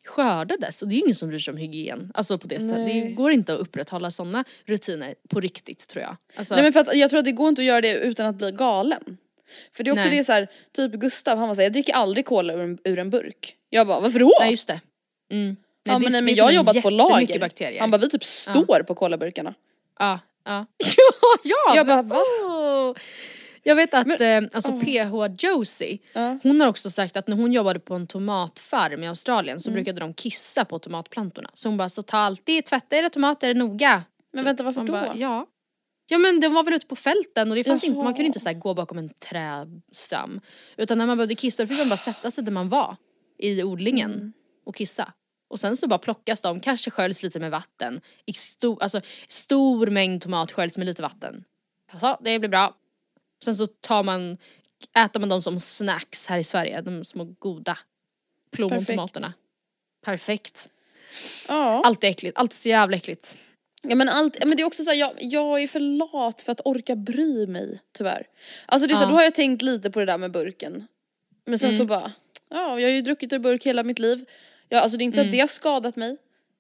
skördades. Och det är ju ingen som bryr sig om hygien. Alltså på det sättet. Det går inte att upprätthålla sådana rutiner på riktigt, tror jag. Alltså, Nej men för att jag tror att det går inte att göra det utan att bli galen. För det är också Nej. det så här, typ Gustav, han var såhär, jag dricker aldrig cola ur en, ur en burk. Jag bara, varför då? Nej just det. Mm. Han det, bara, nej det men är jag har typ jobbat på jättemycket lager. bakterier. Han bara, vi typ står på colaburkarna. Ja, ja. ja, ja. Jag men, bara, va? åh. Jag vet att Men, eh, alltså åh. P H Josie, Ja. hon har också sagt att när hon jobbade på en tomatfarm i Australien så Mm. brukade de kissa på tomatplantorna. Så hon bara, så ta alltid, tvätta era tomater noga. Men vänta, varför Man då? bara, ja. Ja men de var väl ute på fälten och det fanns Jaha. inte, man kunde inte så här, gå bakom en trädstam. Utan när man behövde kissa då fick man bara sätta sig där man var i odlingen Mm. och kissa. Och sen så bara plockas de, kanske sköljs lite med vatten. I stor, alltså stor mängd tomat sköljs med lite vatten. Så, det blir bra. Sen så tar man, äter man dem som snacks här i Sverige. De små goda plommontomaterna. Perfekt. Ja. Allt är äckligt, allt är så jävla äckligt. Ja men allt, men det är också så här, jag, jag är för lat för att orka bry mig, tyvärr. Alltså det är så här, Ja. då har jag tänkt lite på det där med burken. Men sen Mm. så bara, ja jag har ju druckit ur burk hela mitt liv. Ja, alltså det är inte så Mm. att det har skadat mig.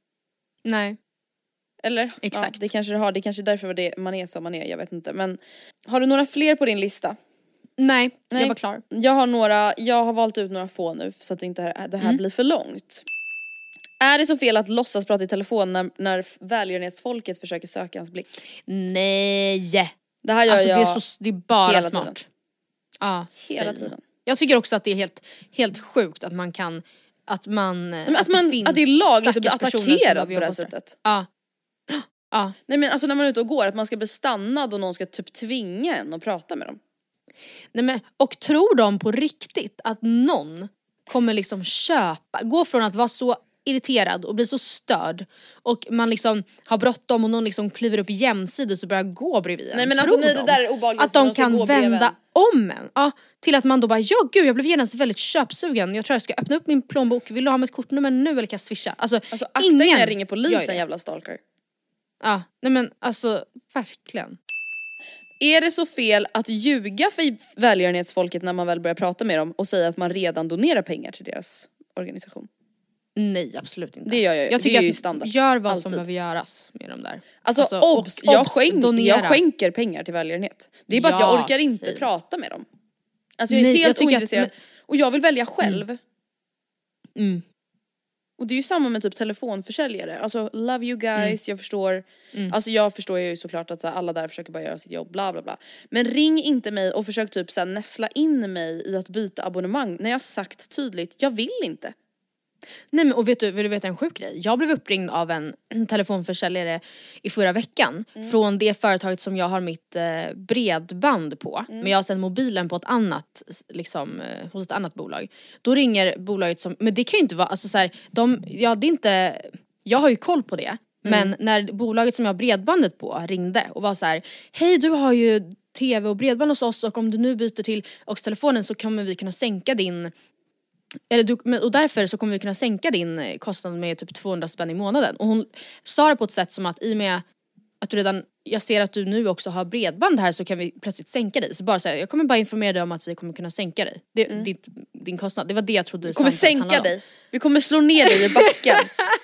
Nej. Eller? Exakt. Ja, det kanske det har, det kanske är därför det, man är som man är, jag vet inte. Men har du några fler på din lista? Nej, Nej. jag var klar. Jag har några, jag har valt ut några få nu så att det inte det här Mm. blir för långt. Är det så fel att låtsas prata i telefon när, när välgörenhetsfolket försöker söka hans blick? Nej. Det här gör Alltså det jag är, så, det är bara hela smart. tiden. Ja, hela same. tiden. Jag tycker också att det är helt, helt sjukt att man kan, att man, Men att, man, finns att det är lagligt att bli stackars personer som attackerad behöver på det här jobba så. sättet. Ja. Ja. Nej men alltså när man är ute och går, att man ska bli stannad och någon ska typ tvinga en att prata med dem. Nej, men, och tror de på riktigt att någon kommer liksom köpa, gå från att vara så irriterad och bli så störd och man liksom har bråttom och någon liksom kliver upp jämsides och börjar gå bredvid en. Nej men Tror alltså nej, de det där är obehagligt. att de kan vända om en? Ja, till att man då bara, ja gud jag blev genast väldigt köpsugen. Jag tror jag ska öppna upp min plånbok. Vill du ha mitt kortnummer nu eller kan jag swisha? Alltså, Alltså akta ingen innan jag ringer gör polisen, det. jävla stalker. Ja, nej men alltså verkligen. Är det så fel att ljuga för välgörenhetsfolket när man väl börjar prata med dem och säga att man redan donerar pengar till deras organisation? Nej, absolut inte. Det gör jag, jag det tycker är ju att standard. gör vad Alltid. som behöver göras med dem där. Alltså, Alltså, obs, obs, jag, obs, skänk, donera. jag skänker pengar till välgörenhet. Det är bara att Ja, jag orkar inte säg. prata med dem. Alltså jag är Nej, jag helt tycker att- ointresserad. Och jag vill välja själv. Mm. Och det är ju samma med typ telefonförsäljare. Alltså love you guys, jag förstår. Mm. Alltså jag förstår ju såklart att så här, alla där försöker bara göra sitt jobb, bla bla bla. Men ring inte mig och försök typ så här, näsla in mig i att byta abonnemang när jag sagt tydligt, jag vill inte. Nej men och vet du, vill du veta en sjuk grej? Jag blev uppringd av en telefonförsäljare i förra veckan Mm. från det företaget som jag har mitt eh, bredband på. Mm. Men jag har sen mobilen på ett annat, liksom eh, hos ett annat bolag. Då ringer bolaget som, men det kan ju inte vara, alltså så här, de, ja det är inte, jag har ju koll på det. Men Mm. när bolaget som jag har bredbandet på ringde och var så här: hej du har ju tv och bredband hos oss och om du nu byter till Ox-telefonen så kommer vi kunna sänka din Eller du, men- och därför så kommer vi kunna sänka din eh, kostnad med typ tvåhundra spänn i månaden. Och hon sa det på ett sätt som att i och med att du redan, jag ser att du nu också har bredband här så kan vi plötsligt sänka dig. Så bara säga, jag kommer bara informera dig om att vi kommer kunna sänka dig. Det, ditt, din kostnad, det var det jag trodde Vi kommer samtalet sänka handlade om. dig. Vi kommer slå ner dig i backen.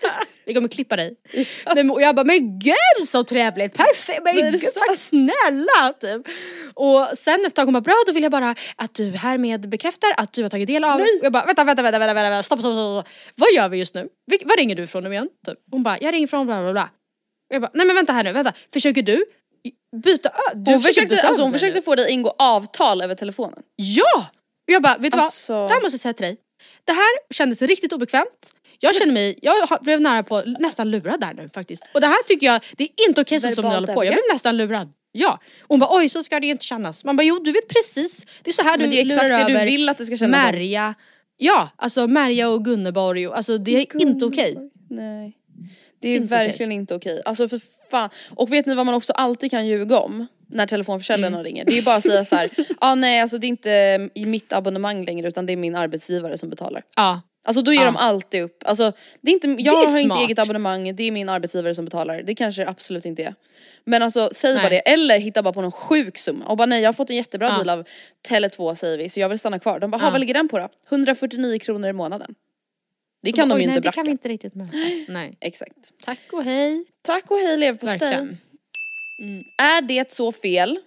Vi kommer klippa dig. Nej, men, och jag bara, men gud så trevligt, perfekt, men Nej, det är gud, sant. tack snälla typ. Och sen efter ett tag hon bara, bra då vill jag bara att du härmed bekräftar att du har tagit del av. Och jag bara, vänta, vänta, vänta, vänta, vänta, stopp, stopp, stopp, stopp. Vad gör vi just nu? Vil- vad ringer du ifrån nu igen? Typ. Hon bara, jag ringer från bla bla bla. Och jag bara, nej men vänta här nu, vänta, försöker du byta ö- du Hon försöker försökte, byta alltså hon över mig försökte nu? få dig att ingå avtal över telefonen. Ja! Och jag bara, vet du Alltså- vad? Det här måste jag säga till dig. Det här kändes riktigt obekvämt. Jag känner mig, jag har- blev nära på nästan lurad där nu faktiskt. Och det här tycker jag, det är inte okej så som ni Verbalt håller på. Jag blev nästan lurad. Ja. Och hon bara, oj så ska det inte kännas. Man bara, jo du vet precis. Det är så här Men du det är exakt lurar det du över vill att det ska kännas som. Märja. Ja, alltså Märja och Gunneborg. Och, alltså det är inte okej. Nej. Det är Inte verkligen inte okej. Alltså för fan. Och vet ni vad man också alltid kan ljuga om? När telefonförsäljarna Mm. ringer. Det är ju bara att säga så här. Ja ah, nej alltså det är inte i mitt abonnemang längre utan det är min arbetsgivare som betalar. Ja. Alltså då ger Ja. de alltid upp. Alltså det är inte, jag är har inte smart. eget abonnemang, det är min arbetsgivare som betalar. Det kanske absolut inte är. Men alltså säg Nej. bara det. Eller hitta bara på någon sjuk summa. Och bara nej jag har fått en jättebra Ja. deal av Tele två säger vi. Så jag vill stanna kvar. De bara, ja. Ja. vad ligger den på då? hundrafyrtionio kronor i månaden. Det kan de, de ju nej, inte det bracka. kan vi inte riktigt möta. Nej. Exakt. Tack och hej. Tack och hej leverpastej. Mm. Är det så fel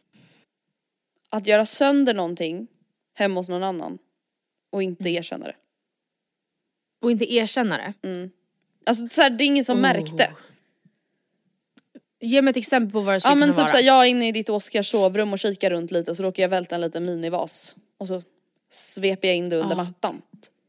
att göra sönder någonting hemma hos någon annan och inte Mm. erkänna det? Och inte erkänna det? Mm. Alltså så här, det är ingen som Oh. märkte. Ge mig ett exempel på vad det skulle Ja men kunna typ vara. såhär, jag är inne i ditt Oscars sovrum och kikar runt lite och så råkar jag välta en liten minivas. Och så sveper jag in det under Ah. mattan.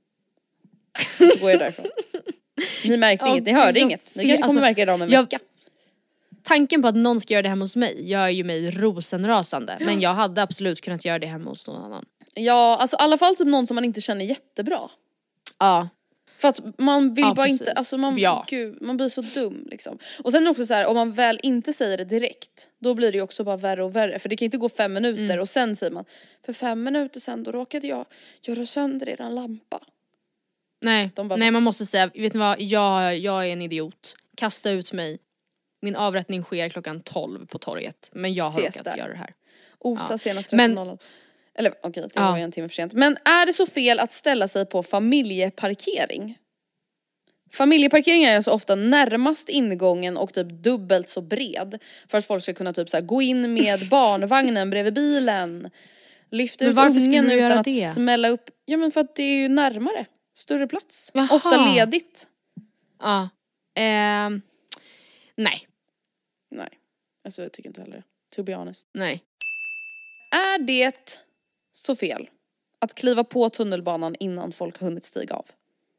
Så går jag därifrån. Ni märkte Ja, inget, ni hörde jag- inget. Ni kanske kommer alltså, märka det om en jag- vecka. Tanken på att någon ska göra det hemma hos mig gör ju mig rosenrasande. Men jag hade absolut kunnat göra det hemma hos någon annan. Ja, alltså i alla fall typ någon som man inte känner jättebra. Ja. För att man vill Ja, bara precis. inte, alltså man, Ja. gud, man blir så dum liksom. Och sen också så här, om man väl inte säger det direkt, då blir det ju också bara värre och värre. För det kan inte gå fem minuter Mm. och sen säger man, för fem minuter sen då råkade jag göra sönder eran lampa. Nej, De bara- nej man måste säga, vet ni vad, jag, jag är en idiot. Kasta ut mig. Min avrättning sker klockan tolv på torget. Men jag har Ses råkat där. göra det här. Osa Ja. senast Men- tretton noll noll. Eller okej, okay, det Ja. var ju en timme för sent. Men är det så fel att ställa sig på familjeparkering? Familjeparkering är ju så ofta närmast ingången och typ dubbelt så bred. För att folk ska kunna typ så här, gå in med barnvagnen bredvid bilen. Lyfta Men ut varför skulle ungen du utan göra att det? smälla upp. Ja men för att det är ju närmare. Större plats. Jaha. Ofta ledigt. Ja. Ehm, nej, Nej, alltså jag tycker inte heller det. To be honest. nej. Är det så fel att kliva på tunnelbanan innan folk har hunnit stiga av?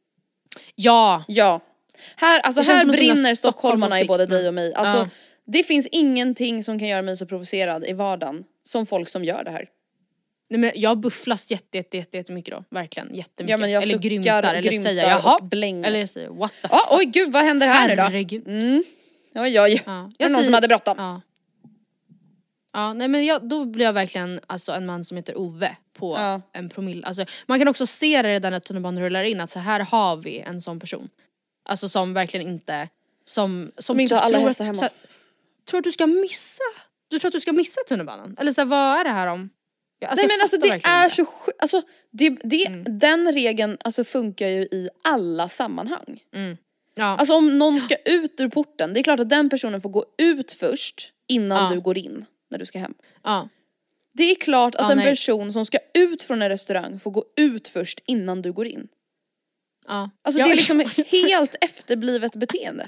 Ja. Ja. Här, alltså Det känns här som en sån där brinner stockholmarna i både Stockholm-konflikt, dig och mig. Alltså, Ja. det finns ingenting som kan göra mig så provocerad i vardagen som folk som gör det här. Nej, men jag bufflas jätte, jätte, jätte, jättemycket då. Verkligen, jättemycket. Ja, men jag eller suckar grymtar, och eller grymtar säger jaha. och blänger. Eller jag säger what the Ja, fuck. oj gud, vad händer här nu då? Herregud. Mm. Oj, oj. Ja. Var det Jag någon säger- som hade bråttom? Ja. Ja, nej men jag, då blir jag verkligen alltså en man som heter Ove på Ja. en promille. Alltså, man kan också se det redan när tunnelbanan rullar in att så här har vi en sån person. Alltså som verkligen inte som, som, Som inte har alla tror hästar att- hemma. så här, tror att du ska missa? Du tror att du ska missa tunnelbanan? Eller så här, vad är det här om? Ja, Nej jag men alltså fattar det verkligen är inte. så sjukt, alltså det, det, Mm. den regeln alltså funkar ju i alla sammanhang. Ja. Alltså om någon ska ut ur porten, det är klart att den personen får gå ut först innan Ja. du går in när du ska hem. ja. Det är klart att Ja, en nej. person som ska ut från en restaurang får gå ut först innan du går in. Ja. Alltså ja. det är liksom helt efterblivet beteende.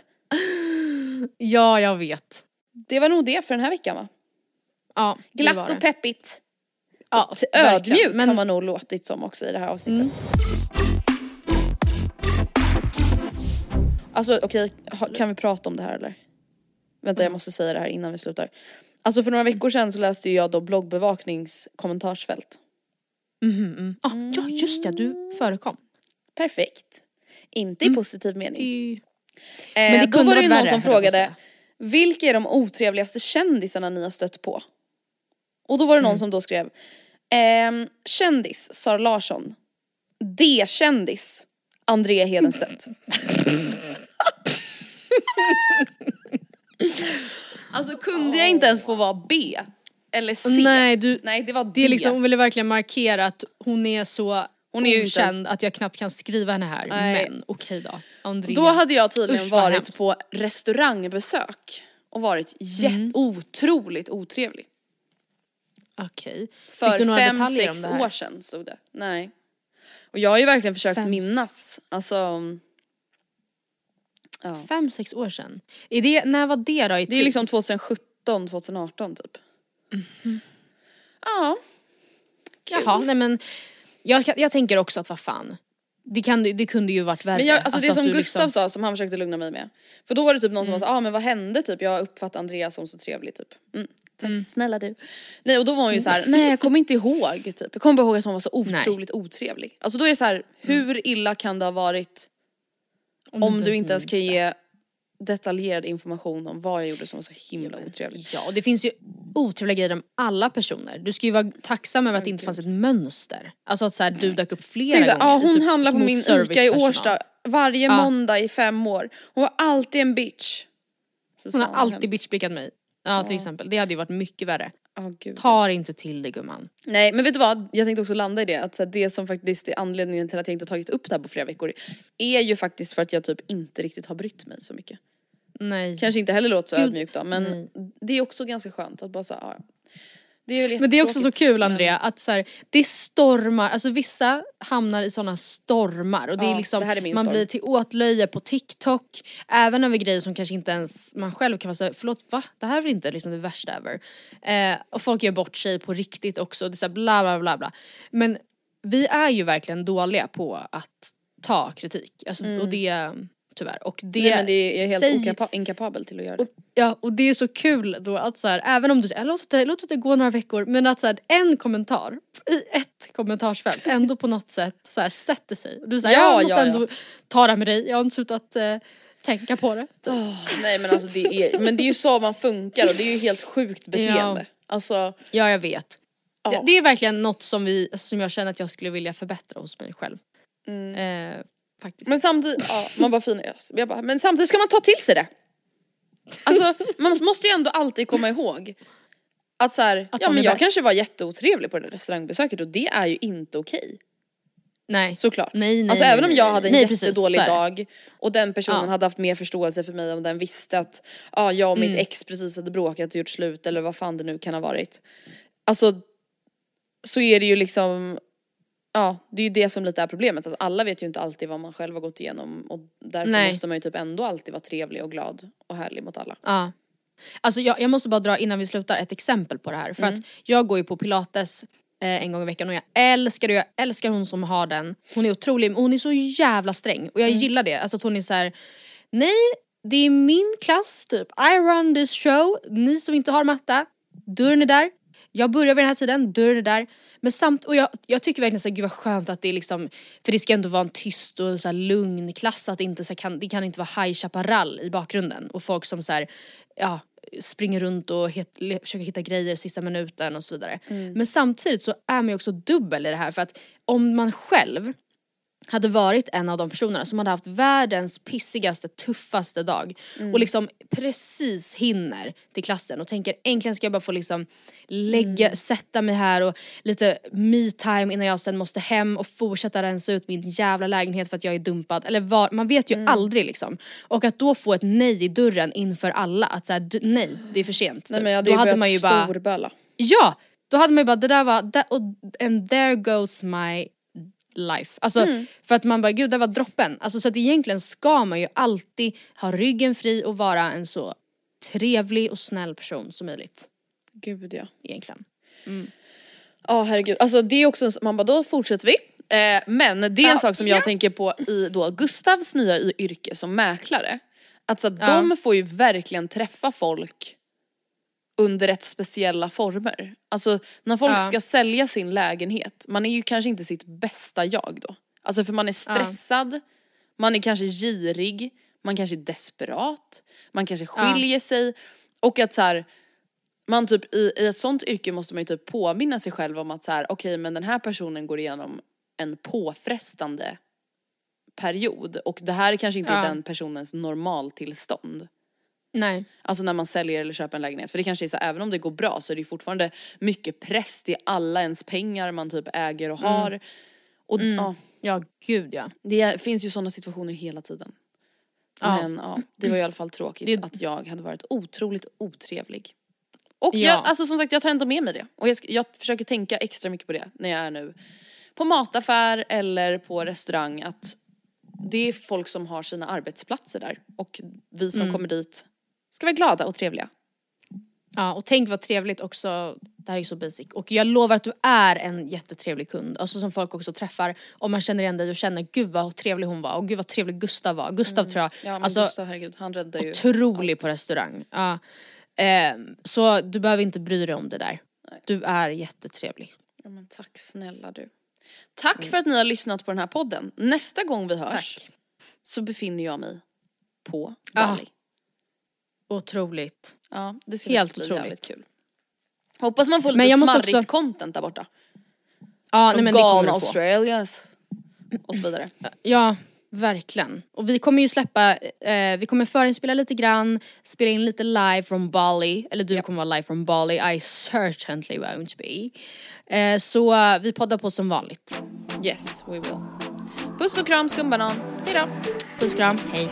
Ja, jag vet. Det var nog det för den här veckan va? Ja, det var Glatt det. och peppigt. Ja, Till verkligen. ödmjuk Men- har man nog låtit som också i det här avsnittet. Mm. Alltså okej, ha- kan vi prata om det här eller? Vänta jag måste säga det här innan vi slutar. Alltså för några veckor sedan så läste ju jag då bloggbevaknings kommentarsfält. Mhm, mm. Ah, ja, just det, du förekom. Perfekt. Inte i positiv mening. Det är ju... Eh, Men det då kunde var det ju varit någon värre, som höll jag på att frågade, säga. vilka är de otrevligaste kändisarna ni har stött på? Och då var det någon Mm. som då skrev, ehm, kändis Sara Larsson, D-kändis Andrea Hedenstedt. Alltså kunde jag inte ens få vara B eller C? Nej, du, Nej det var D. det är liksom, hon ville verkligen markera att hon är så Hon är ju inte okänd att jag knappt kan skriva henne här. Nej. Men okej då, Andrea. Då hade jag tydligen Usch, vad varit hemskt. på restaurangbesök och varit jätte Mm. otroligt otrevlig. Okej. För Fick du några fem, detaljer om sex det här? år sedan stod det. Nej. Och jag har ju verkligen försökt Fem, minnas. Alltså. Ja. Fem, sex år sedan. Är det, när var det då? I Det är liksom tjugosjutton, tjugoarton typ. Mhm. Ja. Kul. Jaha, nej men jag, jag tänker också att vad fan. Det, kan, det kunde ju varit värre. Men jag, alltså det att som du Gustav liksom- sa som han försökte lugna mig med. För då var det typ någon som Mm. var så ah men vad hände typ? Jag uppfattar Andreas som så trevlig typ. Mm. Tack snälla du. Nej och då var hon ju så här: nej jag kommer inte ihåg typ. Jag kommer bara ihåg att hon var så otroligt otrevlig. Alltså då är det så här, hur illa kan det ha varit om, inte du ens inte ens minns kan det. ge detaljerad information om vad jag gjorde som var så himla otrevligt. Ja, och det finns ju otrevliga grejer om alla personer. Du ska ju vara tacksam över att det inte fanns ett mönster. Alltså att så här, du dök upp flera Tänk så här, gånger. ja, hon typ handlar på mot min Ica i servicepersonal. Årsta varje Ja. måndag i fem år. Hon var alltid en bitch. Fy Hon har fan, vad alltid hemskt. bitchblickat mig. Ja, till exempel. Det hade ju varit mycket värre. Oh, gud. Tar inte till det, gumman. Nej, men vet du vad? Jag tänkte också landa i det. Att så här, det som faktiskt är anledningen till att jag inte tagit upp det här på flera veckor är ju faktiskt för att jag typ inte riktigt har brytt mig så mycket. Nej. Kanske inte heller låter så Gud, ödmjukt då, men nej. det är också ganska skönt att bara säga, ja. Det är väl Men det är också så jättetråkigt, kul, men- Andrea, att så här, det stormar, alltså vissa hamnar i såna stormar och det Ja, är liksom, det här är min man storm. blir till åtlöje på TikTok, även över grejer som kanske inte ens man själv kan vara såhär, förlåt va? Det här är väl inte liksom det värsta ever. Eh, och folk gör bort sig på riktigt också, det är så här bla bla bla bla. Men vi är ju verkligen dåliga på att ta kritik, alltså, och det tyvärr. Och det, Nej, men det är jag är helt säg- okapa- inkapabel till att göra det. och, ja, och det är så kul då att så här, även om du säger låt det, låt det gå några veckor, men att så här, en kommentar i ett kommentarsfält ändå på något sätt så här, sätter sig. Och du säger Ja, jag måste ja, ja. ändå ta det med dig, jag har inte slutat eh, tänka på det. Oh, nej men alltså det är, men det är ju så man funkar och det är ju helt sjukt beteende. Ja. Alltså, Ja, jag vet. Ja. Det, det är verkligen något som, vi, som jag känner att jag skulle vilja förbättra hos mig själv. Eh, faktiskt. men samtidigt, ja, man bara fina ös. Jag bara, men samtidigt ska man ta till sig det. Alltså man måste ju ändå alltid komma ihåg att så här, Att ja man men är jag bäst. kanske var jätteotrevlig på det där restaurangbesöket och det är ju inte okej. nej. Såklart. Nej, nej, alltså nej, även om nej, jag nej. hade en Nej, precis, jättedålig så är det. dag och den personen Ja. hade haft mer förståelse för mig om den visste att ja, jag och mitt Mm. ex precis hade bråkat och gjort slut eller vad fan det nu kan ha varit. Alltså så är det ju liksom, ja det är ju det som lite är problemet, att alla vet ju inte alltid vad man själv har gått igenom och därför Nej. måste man ju typ ändå alltid vara trevlig och glad och härlig mot alla. Ja. Alltså jag, jag måste bara dra innan vi slutar ett exempel på det här. För Mm. att jag går ju på pilates eh, en gång i veckan och jag älskar det. Jag älskar hon som har den. Hon är otrolig, men hon är så jävla sträng. Och jag Mm. gillar det. Alltså att hon är så här: nej det är min klass typ. I run this show. Ni som inte har matta, dörren är där. Jag börjar vid den här tiden, dörren är där. Men samt, och jag, jag tycker verkligen så här, gud vad skönt att det är liksom, för det ska ändå vara en tyst och så här lugn klass, att det inte så här, kan, det kan inte vara High Chaparral i bakgrunden och folk som så här, ja, springer runt och het, le, försöker hitta grejer sista minuten och så vidare. Men samtidigt så är man ju också dubbel i det här, för att om man själv hade varit en av de personerna som hade haft världens pissigaste, tuffaste dag och liksom precis hinner till klassen och tänker äntligen ska jag bara få liksom lägga, sätta mig här och lite me time innan jag sen måste hem och fortsätta rensa ut min jävla lägenhet för att jag är dumpad, eller var, man vet ju aldrig liksom. Och att då få ett nej i dörren inför alla, att säga nej, det är för sent. Nej typ. men jag hade Då ju hade man ju bara, storböla. ja, då hade man ju bara, det där var, that, och, and there goes my life. Alltså Mm. för att man bara, gud det var droppen. Alltså så att egentligen ska man ju alltid ha ryggen fri och vara en så trevlig och snäll person som möjligt. Gud ja. Egentligen. Ja herregud, alltså det är också en, man bara då fortsätter vi. Eh, men det är en Ja, sak som ja. jag tänker på i då Gustavs nya y- yrke som mäklare. Alltså att Ja. de får ju verkligen träffa folk under rätt speciella former. Alltså när folk Ja. ska sälja sin lägenhet, man är ju kanske inte sitt bästa jag då. Alltså för man är stressad, man är kanske girig, man kanske är desperat, man kanske skiljer sig. Och att så här, man typ i, i ett sånt yrke måste man ju typ påminna sig själv om att så här, okej men den här personen går igenom en påfrestande period och det här är kanske inte Ja. den personens normaltillstånd. Nej. Alltså när man säljer eller köper en lägenhet. För det kanske är så, även om det går bra så är det ju fortfarande mycket press. Det är alla ens pengar man typ äger och har. Och ja, Ja, gud ja. det finns ju sådana situationer hela tiden. Ja. Men ja, det var i alla fall tråkigt Det- att jag hade varit otroligt otrevlig. Och Ja. jag, alltså som sagt, jag tar ändå med mig det. Och jag, sk- jag försöker tänka extra mycket på det när jag är nu på mataffär eller på restaurang. Att det är folk som har sina arbetsplatser där. Och vi som kommer dit ska vara glada och trevliga. Ja, och tänk vad trevligt också, det här är ju så basic. Och jag lovar att du är en jättetrevlig kund. Alltså som folk också träffar. Om man känner igen dig och känner, gud vad trevlig hon var. Och gud vad trevlig Gustav var. Gustav tror jag, Ja men alltså Gustav, herregud, han räddar ju. otrolig på restaurang. Ja. Ehm, så du behöver inte bry dig om det där. Du är jättetrevlig. Ja, men tack snälla du. Tack för att ni har lyssnat på den här podden. Nästa gång vi hörs Tack. så befinner jag mig på Ja. Bali. Otroligt. Ja, det ska Helt bli otroligt. jävligt kul. Hoppas man får lite Men jag måste smarrigt också- content där borta. Ja, Från nej, men det kommer galna du få. Australias och så vidare. Ja, Verkligen. Och vi kommer ju släppa, eh, vi kommer förinspela lite grann, spela in lite live från Bali. Eller du yep. kommer vara live från Bali. I certainly won't be. Eh, så uh, vi poddar på som vanligt. Yes, we will. Puss och kram, skumbanan. Hejdå. Puss och kram, hej.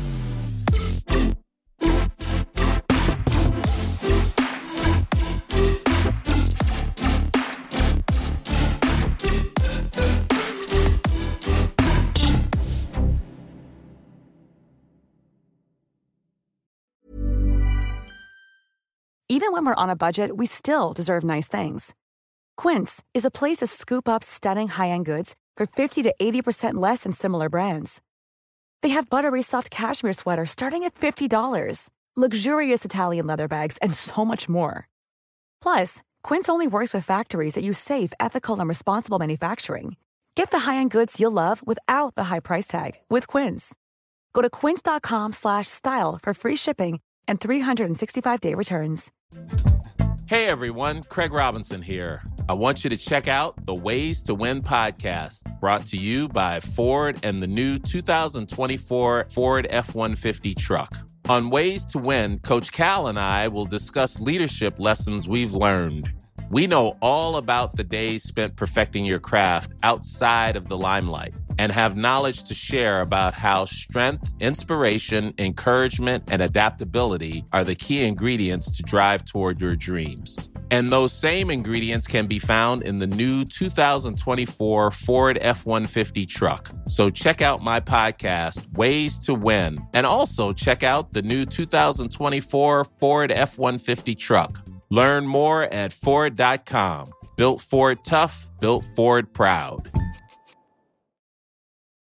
Even when we're on a budget, we still deserve nice things. Quince is a place to scoop up stunning high-end goods for fifty to eighty percent less than similar brands. They have buttery soft cashmere sweaters starting at fifty dollars, luxurious Italian leather bags, and so much more. Plus, Quince only works with factories that use safe, ethical, and responsible manufacturing. Get the high-end goods you'll love without the high price tag with Quince. Go to quince.com slash style for free shipping and three sixty-five day returns. Hey everyone, Craig Robinson here. I want you to check out the Ways to Win podcast, brought to you by Ford and the new two thousand twenty-four Ford F one fifty truck. On Ways to Win, Coach Cal and I will discuss leadership lessons we've learned. We know all about the days spent perfecting your craft outside of the limelight and have knowledge to share about how strength, inspiration, encouragement, and adaptability are the key ingredients to drive toward your dreams. And those same ingredients can be found in the new two thousand twenty-four Ford F one fifty truck. So check out my podcast, Ways to Win, and also check out the new two thousand twenty-four Ford F one fifty truck. Learn more at Ford dot com. Built Ford tough, built Ford proud.